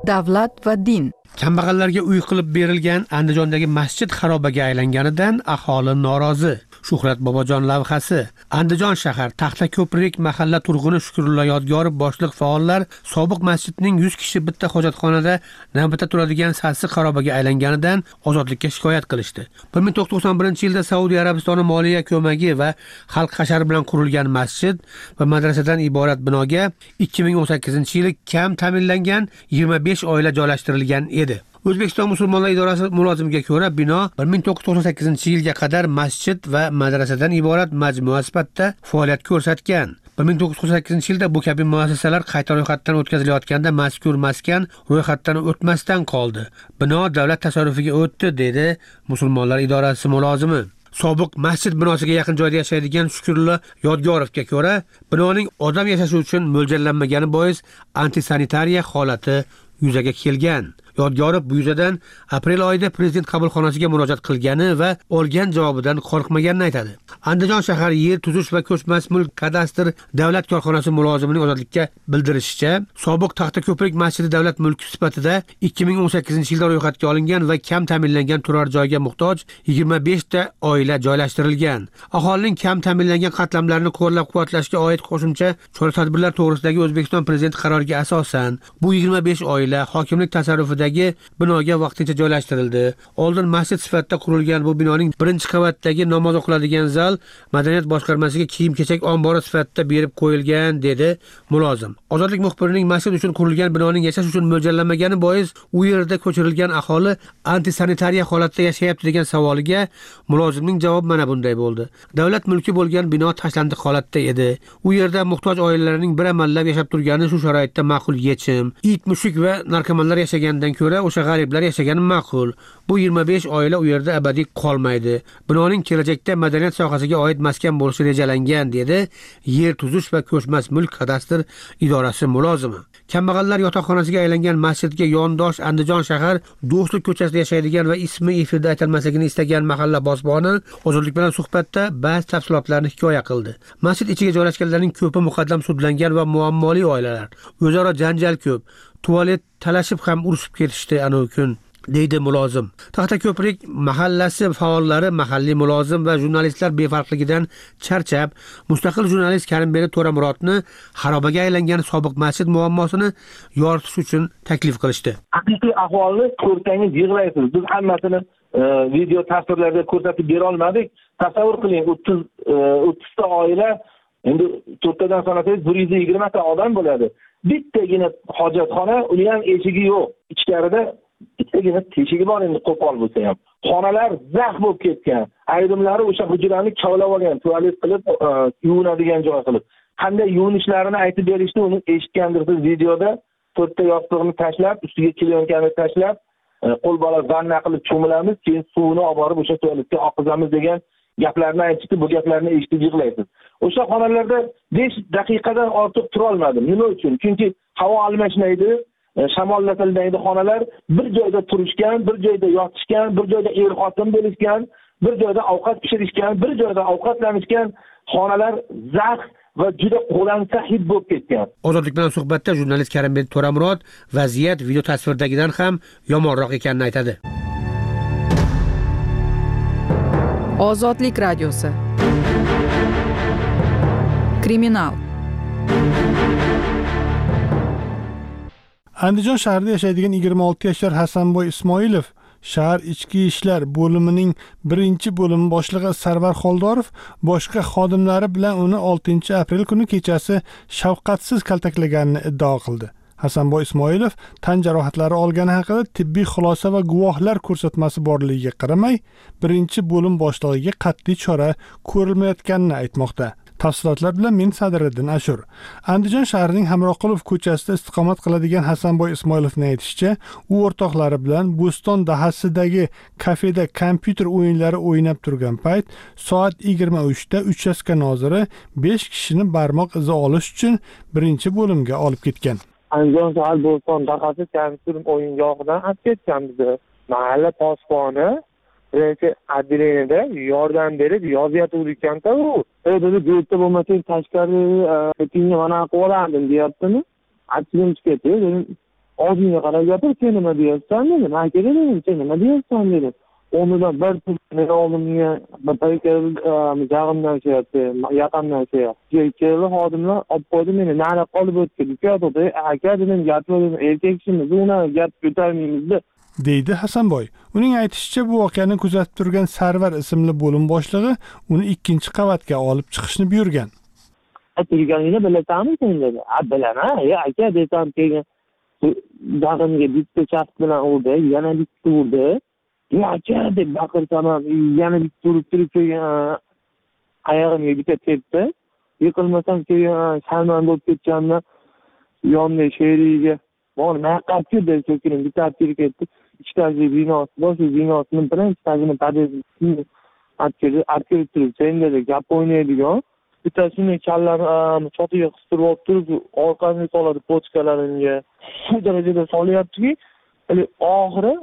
davlat va din. Kambag'allarga uy qilib berilgan Andijondagi masjid xarobaga aylanganidan aholi norozi. Shuhrat Bobojon lavhasi. Andijon shahar Taxtako'prik mahalla turg'uni Shukrullo Yodgorov boshliq faollar sobiq masjidning 100 kishi bitta hojatxonada navbatda turadigan sassiq xarobaga aylanganidan ozodlikka shikoyat qilishdi. 1991-yilda Saudiya Arabistoni moliya ko'magi va xalq hashari bilan qurilgan masjid va madrasadan iborat binoga 2018-yili kam ta'minlangan 25 oila joylashtirilgan edi. O'zbekiston musulmonlar idorasi mulozimiga ko'ra, bino 1998-yilga qadar masjid va madrasadan iborat majmua sifatida faoliyat ko'rsatgan. 1998-yilda bu kabi muassasalar qayta ro'yxatdan o'tkazilayotganda mazkur maskan ro'yxatdan o'tmasdan qoldi. Bino davlat tasarrufiga o'tdi, dedi musulmonlar idorasi mulozimi. Sobiq masjid binosiga yaqin joyda yashaydigan Shukrullo Yodgorovga ko'ra, binoning odam yashashi uchun mo'ljallanmagani bois antisanitariya holati yuzaga kelgan. Yodgorov bu yuzadan aprel oyida prezident qabulxonasiga murojaat qilgani va olgan javobidan qo'rqmaganini aytadi. Andijon shahar yer tuzish va ko'chmas mulk kadastr davlat korxonasi mulozimining ozodlikka bildirishicha, sobiq Taxtako'prik masjidi davlat mulki sifatida 2018-yilda ro'yxatga olingan va kam ta'minlangan turar joyga muhtoj 25 ta oila joylashtirilgan. Aholining kam ta'minlangan qatlamlarini qo'llab-quvvatlashga oid qo'shimcha chora-tadbirlar to'g'risidagi O'zbekiston prezidenti qaroriga asosan bu 25 oila hokimlik tasarrufida binoga vaqtincha joylashtirildi. Oldin masjid sifatida qurilgan bu binoning birinchi qavatidagi namoz o'qiladigan zal madaniyat boshqarmasiga kiyim-kechak ombori sifatida berib qo'yilgan, dedi mulozim. Ozodlik muxbirining masjid uchun qurilgan binoning yashash uchun mo'ljallanmagani bois u yerda ko'chirilgan aholi antisanitariya holatda yashayapti degan savoliga mulozimning javobi mana bunday bo'ldi. Davlat mulki bo'lgan bino tashlandiq holatda edi. U yerda muhtoj oilalarning bir amallab yashab turgani shu sharoitda ma'qul yechim. It, mushuk va narkomanlar yashagandan ko'ra o'sha g'ariblar yashagani ma'qul. Bu 25 oila u yerda abadiy qolmaydi. Binoning kelajakda madaniyat sohasiga oid maskan bo'lishi rejalangan, dedi yer tuzish va ko'chmas mulk kadastr idorasi mulozimi. Kambag'allar yotoqxonasiga aylangan masjidga yondosh Andijon shahar Do'stlik ko'chasida yashaydigan va ismi efirda aytilmasligini istagan mahalla posboni ozodlik bilan suhbatda ba'zi tafsilotlarni hikoya qildi. Masjid ichiga joylashganlarning ko'pi muqaddam sudlangan va muammoli oilalar. O'zaro janjal ko'p. Tualet talashib ham urushib ketishdi ana kun, deydi mulozim. Taxtako'prik mahallasi faollari mahalliy mulozim va jurnalistlar befarqligidan charchab, mustaqil jurnalist Karimbek To'ramurodni xarobaga aylangan sobiq masjid muammosini yoritish uchun taklif qilishdi. Haqiqiy ahvolni ko'rsangiz yig'laysiz. Biz hammasini video tasvirlarda ko'rsatib bera olmadik. Tasavvur qiling, 30 ta oila, endi to'rttadan sanasangiz 120 ta odam bo'ladi. Bittagina hojatxona, uni ham eshigi yo'q. Ichkarida bittagina teshigi bor, endi qo'pol bo'lsa ham. Xonalar zax bo'lib ketgan. Ayrimlari o'sha hujrani kavlab olgan, tualet qilib, yuvinadigan joy qilib. Qanday yuvinishlarini aytib berishdi, uni eshitgandirsiz videoda. 4 ta yostiqni tashlab, ustiga klyonkani tashlab, qo'lbola vanna qilib cho'milamiz, keyin suvni olib borib o'sha tualetga oqizamiz degan gaplarni aytishdi. Bu gaplarni eshitib yig'laysiz. O'sha xonalarda 5 daqiqadan ortiq tura olmadim. Nima uchun? Chunki havo almashmaydi, shamollatilmaydi xonalar. Bir joyda turishgan, bir joyda yotishgan, bir joyda er-xotin bo'lishgan, bir joyda ovqat pishirishgan, bir joyda ovqatlanishgan xonalar zax va juda qo'lansa hid bo'lib ketgan. Ozodlik bilan suhbatda jurnalist Karimbek To'ramurod vaziyat video tasvirdagidan ham yomonroq ekanini aytadi. Ozodlik radiosi. Kriminal. Andijon shahrida yashaydigan 26 yoshli Hasanboy Ismoilov shahar ichki ishlar bo'limining 1-bo'limi boshlig'i Sarvar Xoldorov boshqa xodimlari bilan uni 6-aprel kuni kechasi shafqatsiz kaltaklaganini iddao qildi. Hasanboy Ismoilov tan jarohatlari olgani haqida tibbiy xulosa va guvohlar ko'rsatmasi borligiga qaramay, 1-bo'lim boshlig'iga qat'iy chora ko'rilmayotganini aytmoqda. Tafsilotlar bilan men Sadiriddin Ashur. Andijon shahrining Hamroqulov ko'chasida istiqomat qiladigan Hasanboy Ismoilovning aytishicha, u o'rtoqlari bilan Bo'ston dahasidagi kafeda kompyuter o'yinlari o'ynab turgan payt soat 23 da uchastka noziri 5 kishini barmoq izi olish uchun 1-bo'limga olib ketgan. Andijon shahar Bo'ston dahasi kompyuter o'yingohidan olib ketgan bizni. Mahalla posboni birinchi adliyenida yordam berib yozyapti ekanda u. Dedi go'tda bo'lmasang tashqari ketingga mana qilib olardim deyaptimi? Achchig'im chiqdi. Og'zingga qarab gapir, sen nima deyapsan dedim. Aka dedim, sen nima deyapsan dedim. O'rnidan bir pul meni oldimga bir paytga jag'imdan kelayapti, yaqamdan kelayapti. Ikkala xodimlar olib qo'ydi meni, nari qolib o'tdi. Dedi, aka dedim, gapirdim, erkak kishimiz, uni gap ko'tarmaymiz deydi Hasanboy. Uning aytishicha, bu voqeani kuzatib turgan Sarvar ismli bo'lim boshlig'i uni 2-qavatga olib chiqishni buyurgan. Turganingni bilasanmi sen dedi. Bilaman, aka desam keyin jag'imga bitta chaft bilan urdi, yana bitta urdi. Aka deb baqirsam ham yana bitta urib turib oyog'imga bitta tepdi. Yiqilmasam keyin sharmanda bo'lib ketganimdan yonda sheriga bor maqab kirdi, so'kinim bitta kirib ketdi. Ikkitasi binosi, boshli binosini birinchi etajini podyezdini arkirib turib, sen dedi, gap o'ynaydigan. Bittasini kallarni chotiga qistirib olib turib, orqasiga soladi pochkalarimga. Shu darajada solyaptiki, oxiri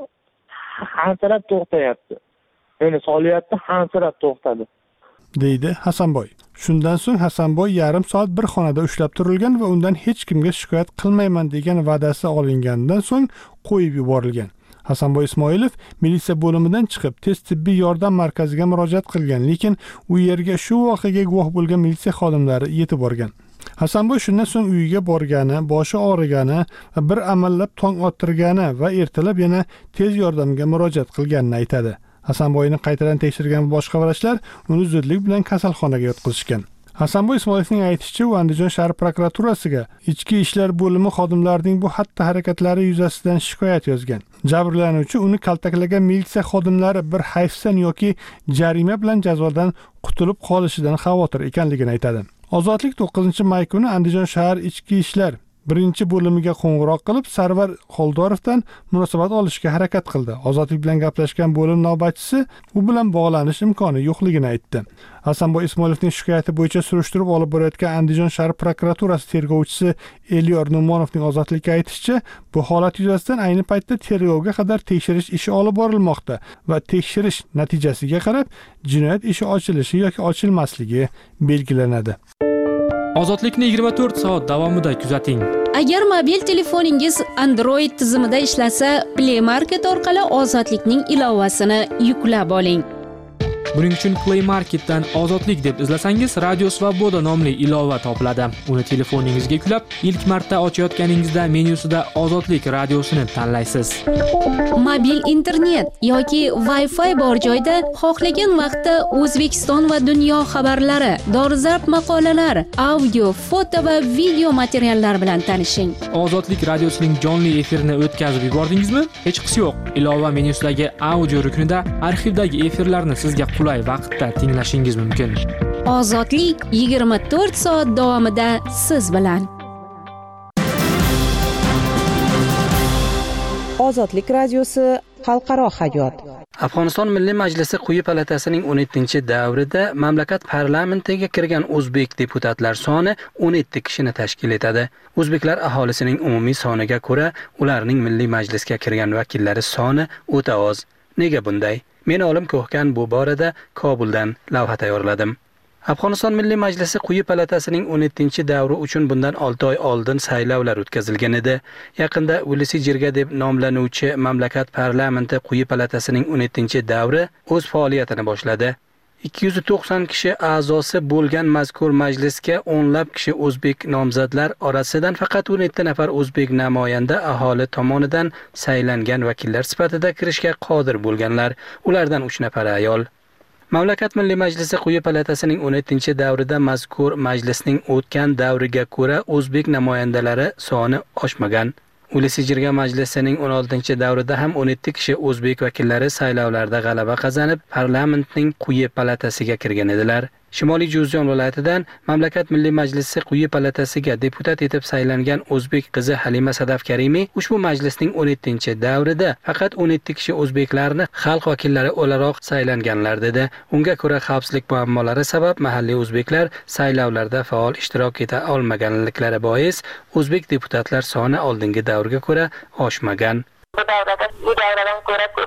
hansirab to'xtayapti. Meni solyapti, hansirab to'xtadi, deydi Hasanboy. Shundan so'ng Hasanboy yarim soat bir xonada ushlab turilgan va undan hech kimga shikoyat qilmayman degan va'dasi olinganidan so'ng qo'yib yuborilgan. Hasanboy Ismoilov militsiya bo'limidan chiqib, tez tibbiy yordam markaziga murojaat qilgan, lekin u yerga shu voqeaga guvoh bo'lgan militsiya xodimlari yetib borgan. Hasanboy shundan so'ng uyiga borgani, boshi og'rigani, bir amallab tong ottirgani va ertalab yana tez yordamga murojaat qilganini aytadi. Hasanboyni qaytadan tekshirgan boshqa vrachlar uni zudlik bilan kasalxonaga yotqizishgan. Hasanboy Ismoilovning aytishicha, u Andijon shahar prokuraturasiga ichki ishlar bo'limi xodimlarining bu xatti-harakatlari yuzasidan shikoyat yozgan. Jabrlanuvchi uni kaltaklagan militsiya xodimlari bir hayfsan yoki jarima bilan jazodan qutulib qolishidan xavotir ekanligini aytadi. Ozodlik 9-may kuni Andijon shahar ichki ishlar birinchi bo'limiga qo'ng'iroq qilib, Sarvar Xoldorovdan munosabat olishga harakat qildi. Ozodlik bilan gaplashgan bo'lim navbatchisi u bilan bog'lanish imkoni yo'qligini aytdi. Hasanboy Ismoilovning shikoyati bo'yicha surishtirib olib borayotgan Andijon shahar prokuraturasi tergovchisi Elyor Numonovning Ozodlikka aytishicha, bu holat yuzasidan ayni paytda tergovga qadar tekshirish ishi olib borilmoqda va tekshirish natijasiga qarab jinoyat ishi ochilishi yoki ochilmasligi belgilanadi. Ozodlikni 24 soat davomida kuzating. Agar mobil telefoningiz Android tizimida ishlasa, Play Market orqali Ozodlikning ilovasini yuklab oling. Buning uchun Play Marketdan Ozodlik deb izlasangiz, Radio Svoboda nomli ilova topiladi. Uni telefoningizga yuklab, ilk marta ochayotganingizda menyusida Ozodlik radiosini tanlaysiz. Mobil internet yoki Wi-Fi bor joyda xohlagan vaqtda O'zbekiston va dunyo xabarlari, dolzarb maqolalar, audio, foto va video materiallar bilan tanishing. Ozodlik radiosining jonli efirini o'tkazib yubordingizmi? Hech qisi yo'q. Ilova menyusidagi audio ruknida arxivdagi efirlarni sizga qulay vaqtda tinglashingiz mumkin. Ozodlik 24 soat davomida siz bilan. Ozodlik radiosi xalqaro hayot. Afg'oniston Milliy Majlisi quyi palatasining 17-davrida mamlakat parlamentiga kirgan o'zbek deputatlar soni 17 kishini tashkil etadi. O'zbeklar aholisining umumiy soniga ko'ra, ularning Milliy Majlisga kirgan vakillari soni o'ta oz. Nega bunday? Men Olim Ko'hkan bu borada Kobuldan lavha tayyorladim. Afg'oniston Milliy Majlisi quyi palatasining 17-davri uchun bundan 6 oy oldin saylovlar o'tkazilgan edi. Yaqinda Ulusiy Jirga deb nomlanuvchi mamlakat parlamenti quyi palatasining 17-davri o'z faoliyatini boshladi. 290 kishi a'zosi bo'lgan mazkur majlisga o'nlab kishi o'zbek nomzodlar orasidan faqat 17 nafar o'zbek namoyanda aholi tomonidan saylangan vakillar sifatida kirishga qodir bo'lganlar. Ulardan 3 nafari ayol. Mamlakat Milliy Majlisi quyi palatasining 17-davrida mazkur majlisning o'tgan davriga ko'ra o'zbek namoyandalari soni oshmagan. Ulusiy Jirga majlisining 16-davrida ham 17 kishi o'zbek vakillari saylovlarda g'alaba qozonib, parlamentning quyi palatasiga kirgan edilar. Shimoliy Juzjon viloyatidan mamlakat Milliy Majlisi quyi palatasiga deputat etib saylangan o'zbek qizi Halima Sadaf Karimiy ushbu majlisning 17-davrida faqat 17 kishi o'zbeklarni xalq vakillari o'laroq saylanganlar dedi. Unga ko'ra xavfsizlik muammolari sabab mahalliy o'zbeklar saylovlarda faol ishtirok eta olmaganliklari bois o'zbek deputatlar soni oldingi davrga ko'ra oshmagan. Bu davradan ko'ra ko'proq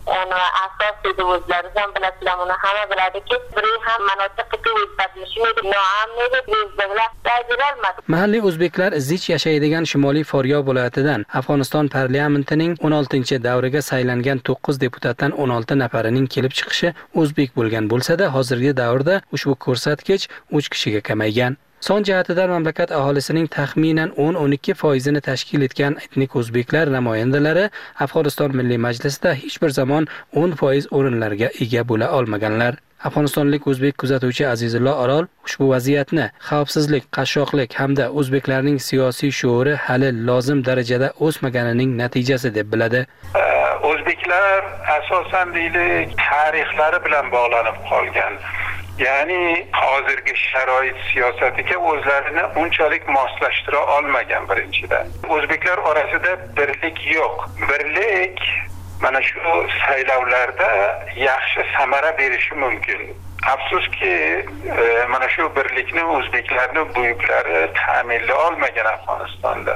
va asos edi, o'zlari ham bilasizlar, buni hamma biladiki, biri ham manotiqqa o'zbadlashmaydi, noamniydi, bizlar tajribali. Mahalliy o'zbeklar zich yashaydigan Shimoliy Faryab viloyatidan Afg'oniston parlamentining 16-davriga saylangan 9 deputatdan 16 nafarining kelib chiqishi o'zbek bo'lgan bo'lsa-da, hozirgi davrda ushbu ko'rsatkich 3 kishiga kamaygan. Son jihatidan mamlakat aholisining taxminan 10-12% tashkil etgan etnik o'zbeklar namoyandalari Afg'oniston Milliy Majlisida hech bir zamon 10% o'rinlarga ega bo'la olmaganlar. Afg'onistonlik o'zbek kuzatuvchi Azizullo Orol ushbu vaziyatni xavfsizlik, qashshoqlik hamda o'zbeklarning siyosiy shuuri hali lozim darajada o'smaganining natijasi deb biladi. O'zbeklar asosan deylik tarixlari bilan bog'lanib qolgan. Ya'ni hozirgi sharoit siyosatiga o'zlarini unchalik moslashtira olmagan birinchidan. O'zbeklar orasida birlik yo'q. Birlik mana shu saylovlarda yaxshi samara berishi mumkin. Afsuski, mana shu birlikni o'zbeklarning buyuklari ta'minlay olmagan Afg'onistonda.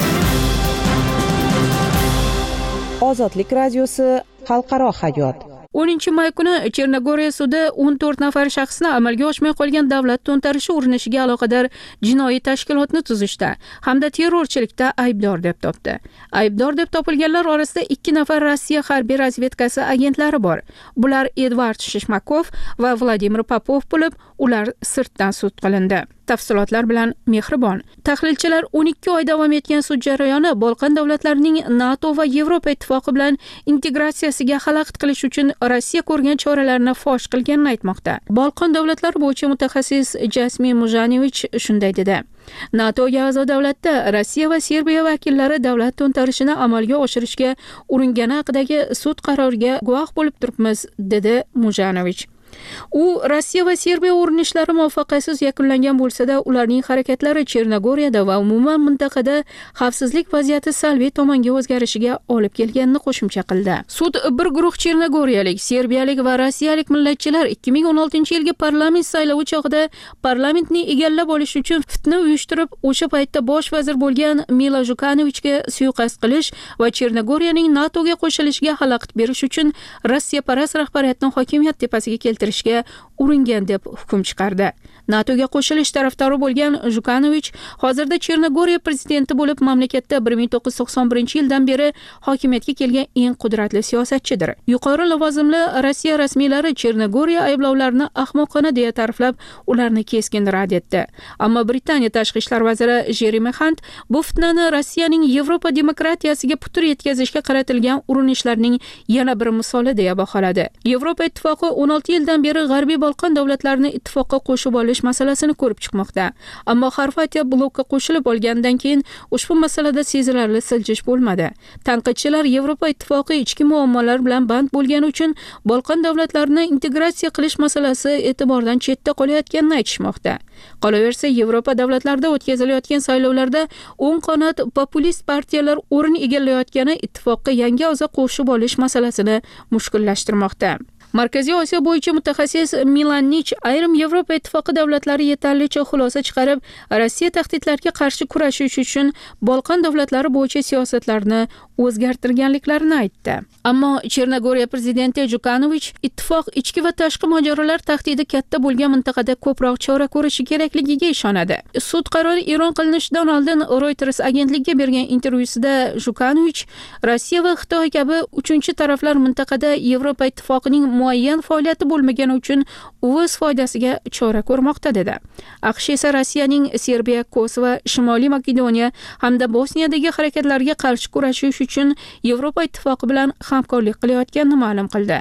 Ozodlik radiosi xalqaro hayot. 10-may kuni Chernogoriya sudi 14 nafar shaxsni amalga oshmay qolgan davlat to'ntarishi urinishiga aloqador jinoiy tashkilotni tuzishda hamda terrorchilikda aybdor deb topdi. Aybdor deb topilganlar orasida 2 nafar Rossiya harbiy razvedkasi agentlari bor. Bular Edvard Shishmakov va Vladimir Popov bo'lib, ular sirtdan sud qilindi. Tafsilotlar bilan Mehribon. Tahlilchilar 12 oy davom etgan sud jarayoni Balqon davlatlarining NATO va Yevropa ittifoqi bilan integratsiyasiga xalaqit qilish uchun Rossiya ko'rgan choralarni fosh qilganini aytmoqda. Balqon davlatlari bo'yicha mutaxassis Jasmin Mujanevich shunday dedi. NATOga a'zo davlatda Rossiya va Serbiya vakillari davlat to'ntarishini amalga oshirishga uringani haqidagi sud qaroriga guvoh bo'lib turibmiz, dedi Mujanovich. U Rossiya va Serbiya urinishlari muvaffaqiyatsiz yakunlangan bo'lsa-da, ularning harakatlari Chernogoriyada va umuman mintaqada xavfsizlik vaziyati salbiy tomonga o'zgarishiga olib kelganini qo'shimcha qildi. Sud bir guruh chernogoriyalik, serbiyalik va rossiyalik millatchilar 2016-yilgi parlament saylovi chog'ida parlamentni egallab olish uchun fitna uyushtirib, o'sha paytda bosh vazir bo'lgan Milo Jukanovichga suiqasd qilish va Chernogoriyaning NATOga qo'shilishiga xalaqit berish uchun Rossiya parast rahbariyatning hokimiyat tepasiga keltirishga uringan deb hukm chiqardi. NATOga qo'shilish tarafdori bo'lgan Jukanovich hozirda Chernogoriya prezidenti bo'lib, mamlakatda 1991-yildan beri hokimiyatga kelgan eng qudratli siyosatchidir. Yuqori lavozimli Rossiya rasmiylari Chernogoriya ayblovlarini ahmoqona deya ta'riflab, ularni keskin rad etdi. Ammo Britaniya tashqi ishlar vaziri Jeremy Hunt bu fitnani Rossiyaning Yevropa demokratiyasiga putur yetkazishga qaratilgan urinishlarning yana bir misoli deya baholadi. Yevropa ittifoqi 16 yildan beri G'arbiy Balqon davlatlarini ittifoqqa qo'shib olish masalasini ko'rib chiqmoqda. Ammo Xorvatiya blokka qo'shilib olgandan keyin ushbu masalada sezilarli siljish bo'lmadi. Tanqidchilar Yevropa ittifoqi ichki muammolar bilan band bo'lgani uchun Balqon davlatlarini integratsiya qilish masalasi e'tibordan chetda qolayotganini aytishmoqda. Qolaversa, Yevropa davlatlarida o'tkazilayotgan saylovlarda o'ng qanot populist partiyalar o'rin egallayotgani ittifoqqa yangi a'zo qo'shib olish masalasini mushkullashtirmoqda. Markaziy Osiyo bo'yicha mutaxassis Milan Nich ayrim Yevropa ittifoqi davlatlari yetarlicha xulosa chiqarib, Rossiya tahdidlarga qarshi kurashish uchun Balqon davlatlari bo'yicha siyosatlarni o'zgartirganliklarini aytdi. Ammo Chernogoriya prezidenti Jukanovich ittifoq ichki va tashqi mojarolar tahdidi katta bo'lgan mintaqada ko'proq chora ko'rishi kerakligiga ishonadi. Sud qarori e'lon qilinishidan oldin Reuters agentligiga bergan intervyusida Jukanovich Rossiya va Xitoy kabi uchinchi taraflar mintaqada Yevropa ittifoqining muayyan faoliyati bo'lmagani uchun o'z foydasiga chora ko'rmoqda dedi. AQSh esa Rossiyaning Serbiya, Kosovo, Shimoliy Makedoniya hamda Bosniyadagi harakatlarga qarshi kurashish uchun Yevropa ittifoqi bilan hamkorlik qilayotganini ma'lum qildi.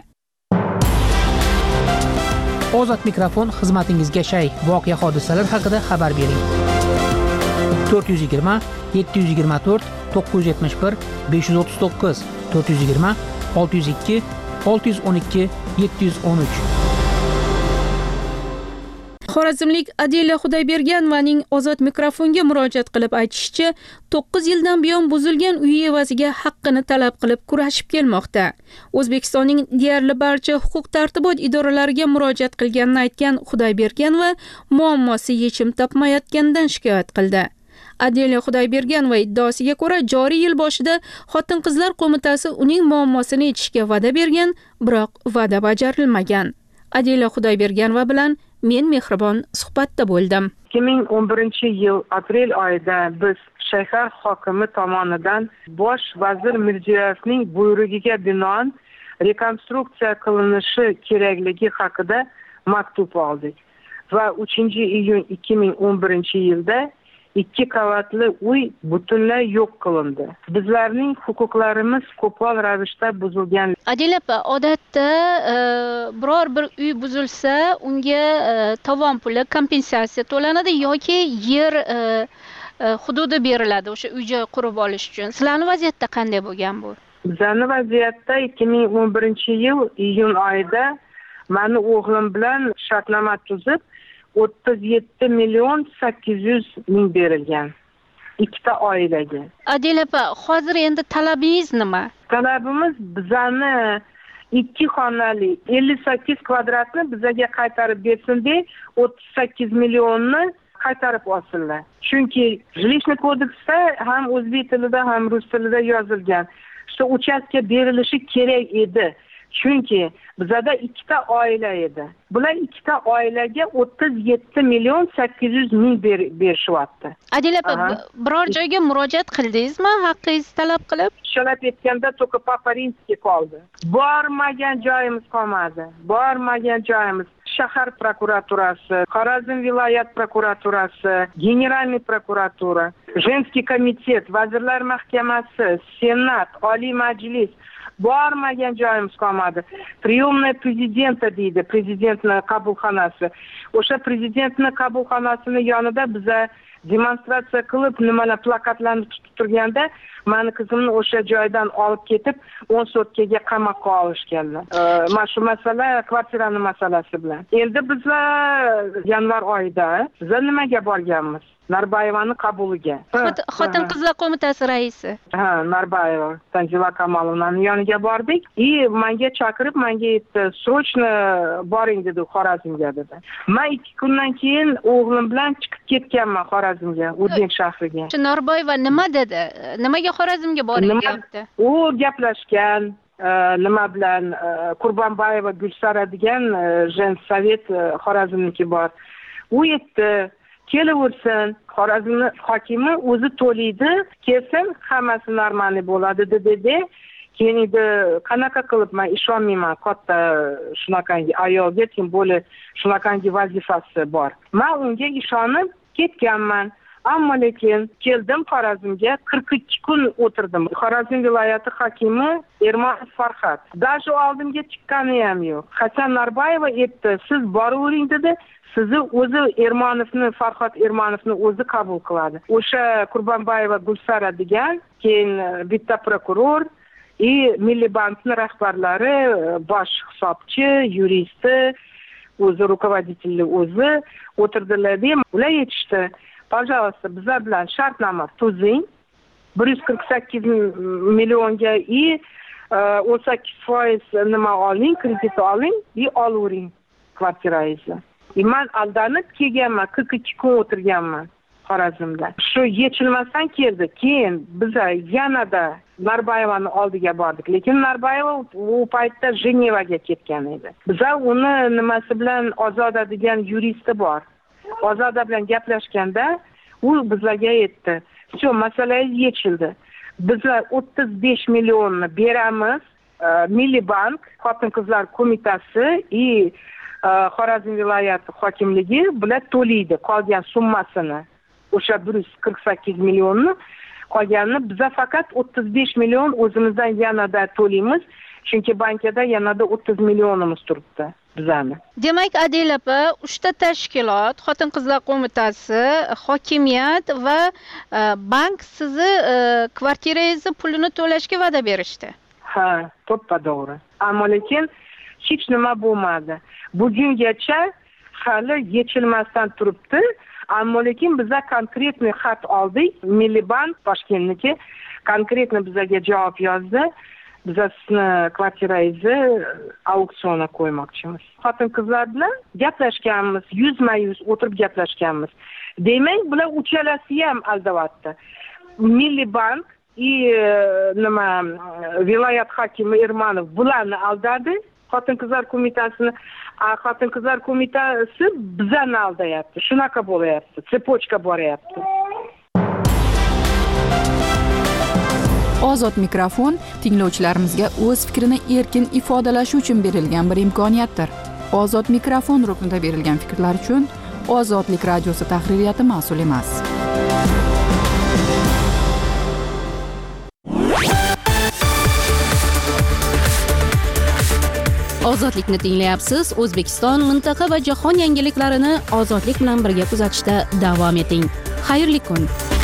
Ozod mikrofon xizmatingizga shay. Voqea hodisalar haqida xabar bering. 420 724 971 539 420 602 612 713. Xorazmlik Adila Xudoyberganovaning Ozod mikrofonga murojaat qilib aytishicha, 9 yildan buyon buzilgan uyi evaziga haqqini talab qilib kurashib kelmoqda. O'zbekistonning deyarli barcha huquq-tartibot idoralariga murojaat qilganini aytgan Xudoyberganova muammosi yechim topmayotganidan shikoyat qildi. Adela Xudoyberganova iddaosiga ko'ra, joriy yil boshida Xotin-qizlar qo'mitasi uning muammosini yechishga va'da bergan, biroq va'da bajarilmagan. Adela Xudoyberganova bilan men Mehribon suhbatda bo'ldim. 2011-yil aprel oyida biz shahar hokimi tomonidan bosh vazir Mirziyoyevning buyrug'iga binoan rekonstruksiya qilinishi kerakligi haqida maktub oldik va 3-iyun 2011-yilda 2 qavatli uy butunlay yo'q qilindi. Bizlarning huquqlarimiz qo'pol ravishda buzilgan. Adela opa, odatda biror bir uy buzilsa, unga tovon puli, kompensatsiya to'lanadi yoki yer hududi beriladi o'sha uy-joy qurib olish uchun. Sizlarning vaziyatda qanday bo'lgan bu? Bizning vaziyatda 2011-yil iyun oyida meni o'g'lim bilan shartnoma tuzib 37 million 800 ming berilgan. Ikkita oilaga. Adela opa, hozir endi talabingiz nima? Talabimiz bizani 2 xonali 58 kvadratni bizga qaytarib bersin-de, 38 millionni qaytarib olsinlar. Chunki Жилищный kodeksda ham o'zbek tilida ham rus tilida yozilgan. Shu uchastka berilishi kerak edi. Chunki bizada 2 oila edi. Bular 2 oilaga 37 million 800 ming berishyapti. Adela opa, biror joyga murojaat qildingizmi haqqingizni talab qilib? Shalab etganda только Papa Rimskiy qoldi. Bormagan joyimiz qolmadi. Bormagan joyimiz. Shahar prokuraturasi, Xorazm viloyat prokuraturasi, Generalniy prokuratura, Женский komitet, Vazirlar mahkamasi, Senat, Oliy Majlis bormagan joyimiz qolmadi. Priyomnoy prezidenta deydi, prezidentning qabulxonasi. O'sha prezidentning qabulxonasini yonida biza demonstratsiya qilib, nimalar plakatlarni tutib turganda, meni qizimni o'sha joydan olib ketib, 10 sutkaga qamoqqa olishganlar. Mana shu masala kvartiraning masalasi bilan. Endi bizlar yanvar oyida biz nimaga borganmiz? Narbayevani qabuliga. Xotin-qizlar qo'mitasi raisi. Narbayeva, Tanzila Kamolovnaning yoniga bordik. Menga chaqirib, menga aytdi, "Срочно boring" dedi Xorazmga dedi. Men 2 kundan keyin o'g'lim bilan chiqib ketganman Xorazmga, Urganch shahriga. Shu Narbayeva nima dedi? Nimaga Xorazmga boring deyapti? U gaplashgan nima bilan Qurbonbayeva Gulsara degan Женsovet Xorazmniki bor. U aytdi, kelaversin, Xorazmning hokimi o'zi to'laydi, kelsin, hammasi normal bo'ladi dedi. Keyin edi qanaqa qilib men ishonmayman, katta shunaqangi ayolga, tim bo'li shunaqangi vazifasi bor. Men unga ishonib ketganman. Ammo lekin keldim Xorazmga, 42 kun o'tirdim. Xorazm viloyati hokimi Ermonov Farhad. Даже oldimga chiqqani ham yo'q. Hasan Narbayeva aytdi, "Siz boravering" dedi. Sizni o'zi Farhod Ermonovni o'zi qabul qiladi. O'sha Qurbonbayeva Gulsara degan, keyin bitta prokuror, Milliy bankning rahbarlari, bosh hisobchi, yuristi, o'zi rukovoditelli o'zi o'tirdilar-da. Ular aytishdi, "Пожалуйста, bizlar bilan shartnoma tuzing. 148 millionga 18% nima oling, kredit oling, olavering kvartirangizni." Men aldanib kelganman, 42 kun o'tirganman Xorazmda. Shu yechilmasdan keldi. Keyin biz yanada Narbayevani oldiga bordik. Lekin Narbayeva u paytda Jenevaga ketgan edi. Biz uni nimasi bilan Ozoda degan yuristi bor. Ozoda bilan gaplashganda u bizlarga aytdi, "Shu masalangiz yechildi. Bizlar 35 millionni beramiz. Milliy bank, Xotin-qizlar qo'mitasi Xorazm viloyati hokimligi bular to'laydi qolgan summasini. O'sha 148 millionni qolganini biz faqat 35 million o'zimizdan yanada to'laymiz, chunki bankada yanada 30 millionimiz turibdi bizani." Demak, Adela opa, 3 ta tashkilot, Xotin-qizlar qo'mitasi, hokimiyat va bank sizni kvartirangizni pulini to'lashga va'da berishdi. Ha, to'ppa-to'g'ri. Ammo lekin hech nima bo'lmadi. Bugungacha hali yechilmasdan turibdi. Ammo lekin biza konkretniy xat oldik. Milliy bank Toshkentniki konkretniy bizga javob yozdi. Biz sizni kvartirangizni auksionga qo'ymoqchimiz. Xotin-qizlar bilan gaplashganmiz, yuzma-yuz o'tirib gaplashganmiz. demak bular uchalasi ham aldayapti. Milliy bank nima viloyat hokimi Ermanov bularni aldadi. Xotin-qizlar qo'mitasini, xotin-qizlar qo'mitasi bizani aldayapti. Shunaqa bo'layapti. Sepochka boryapti. Ozod mikrofon tinglovchilarimizga o'z fikrini erkin ifodalashi uchun berilgan bir imkoniyatdir. Ozod mikrofon ruknida berilgan fikrlar uchun Ozodlik radiosi tahririyati mas'ul emas. Ozodlikni tinglayapsiz. O'zbekiston, mintaqa va jahon yangiliklarini ozodlik bilan birga kuzatishda davom eting. Xayrli kun.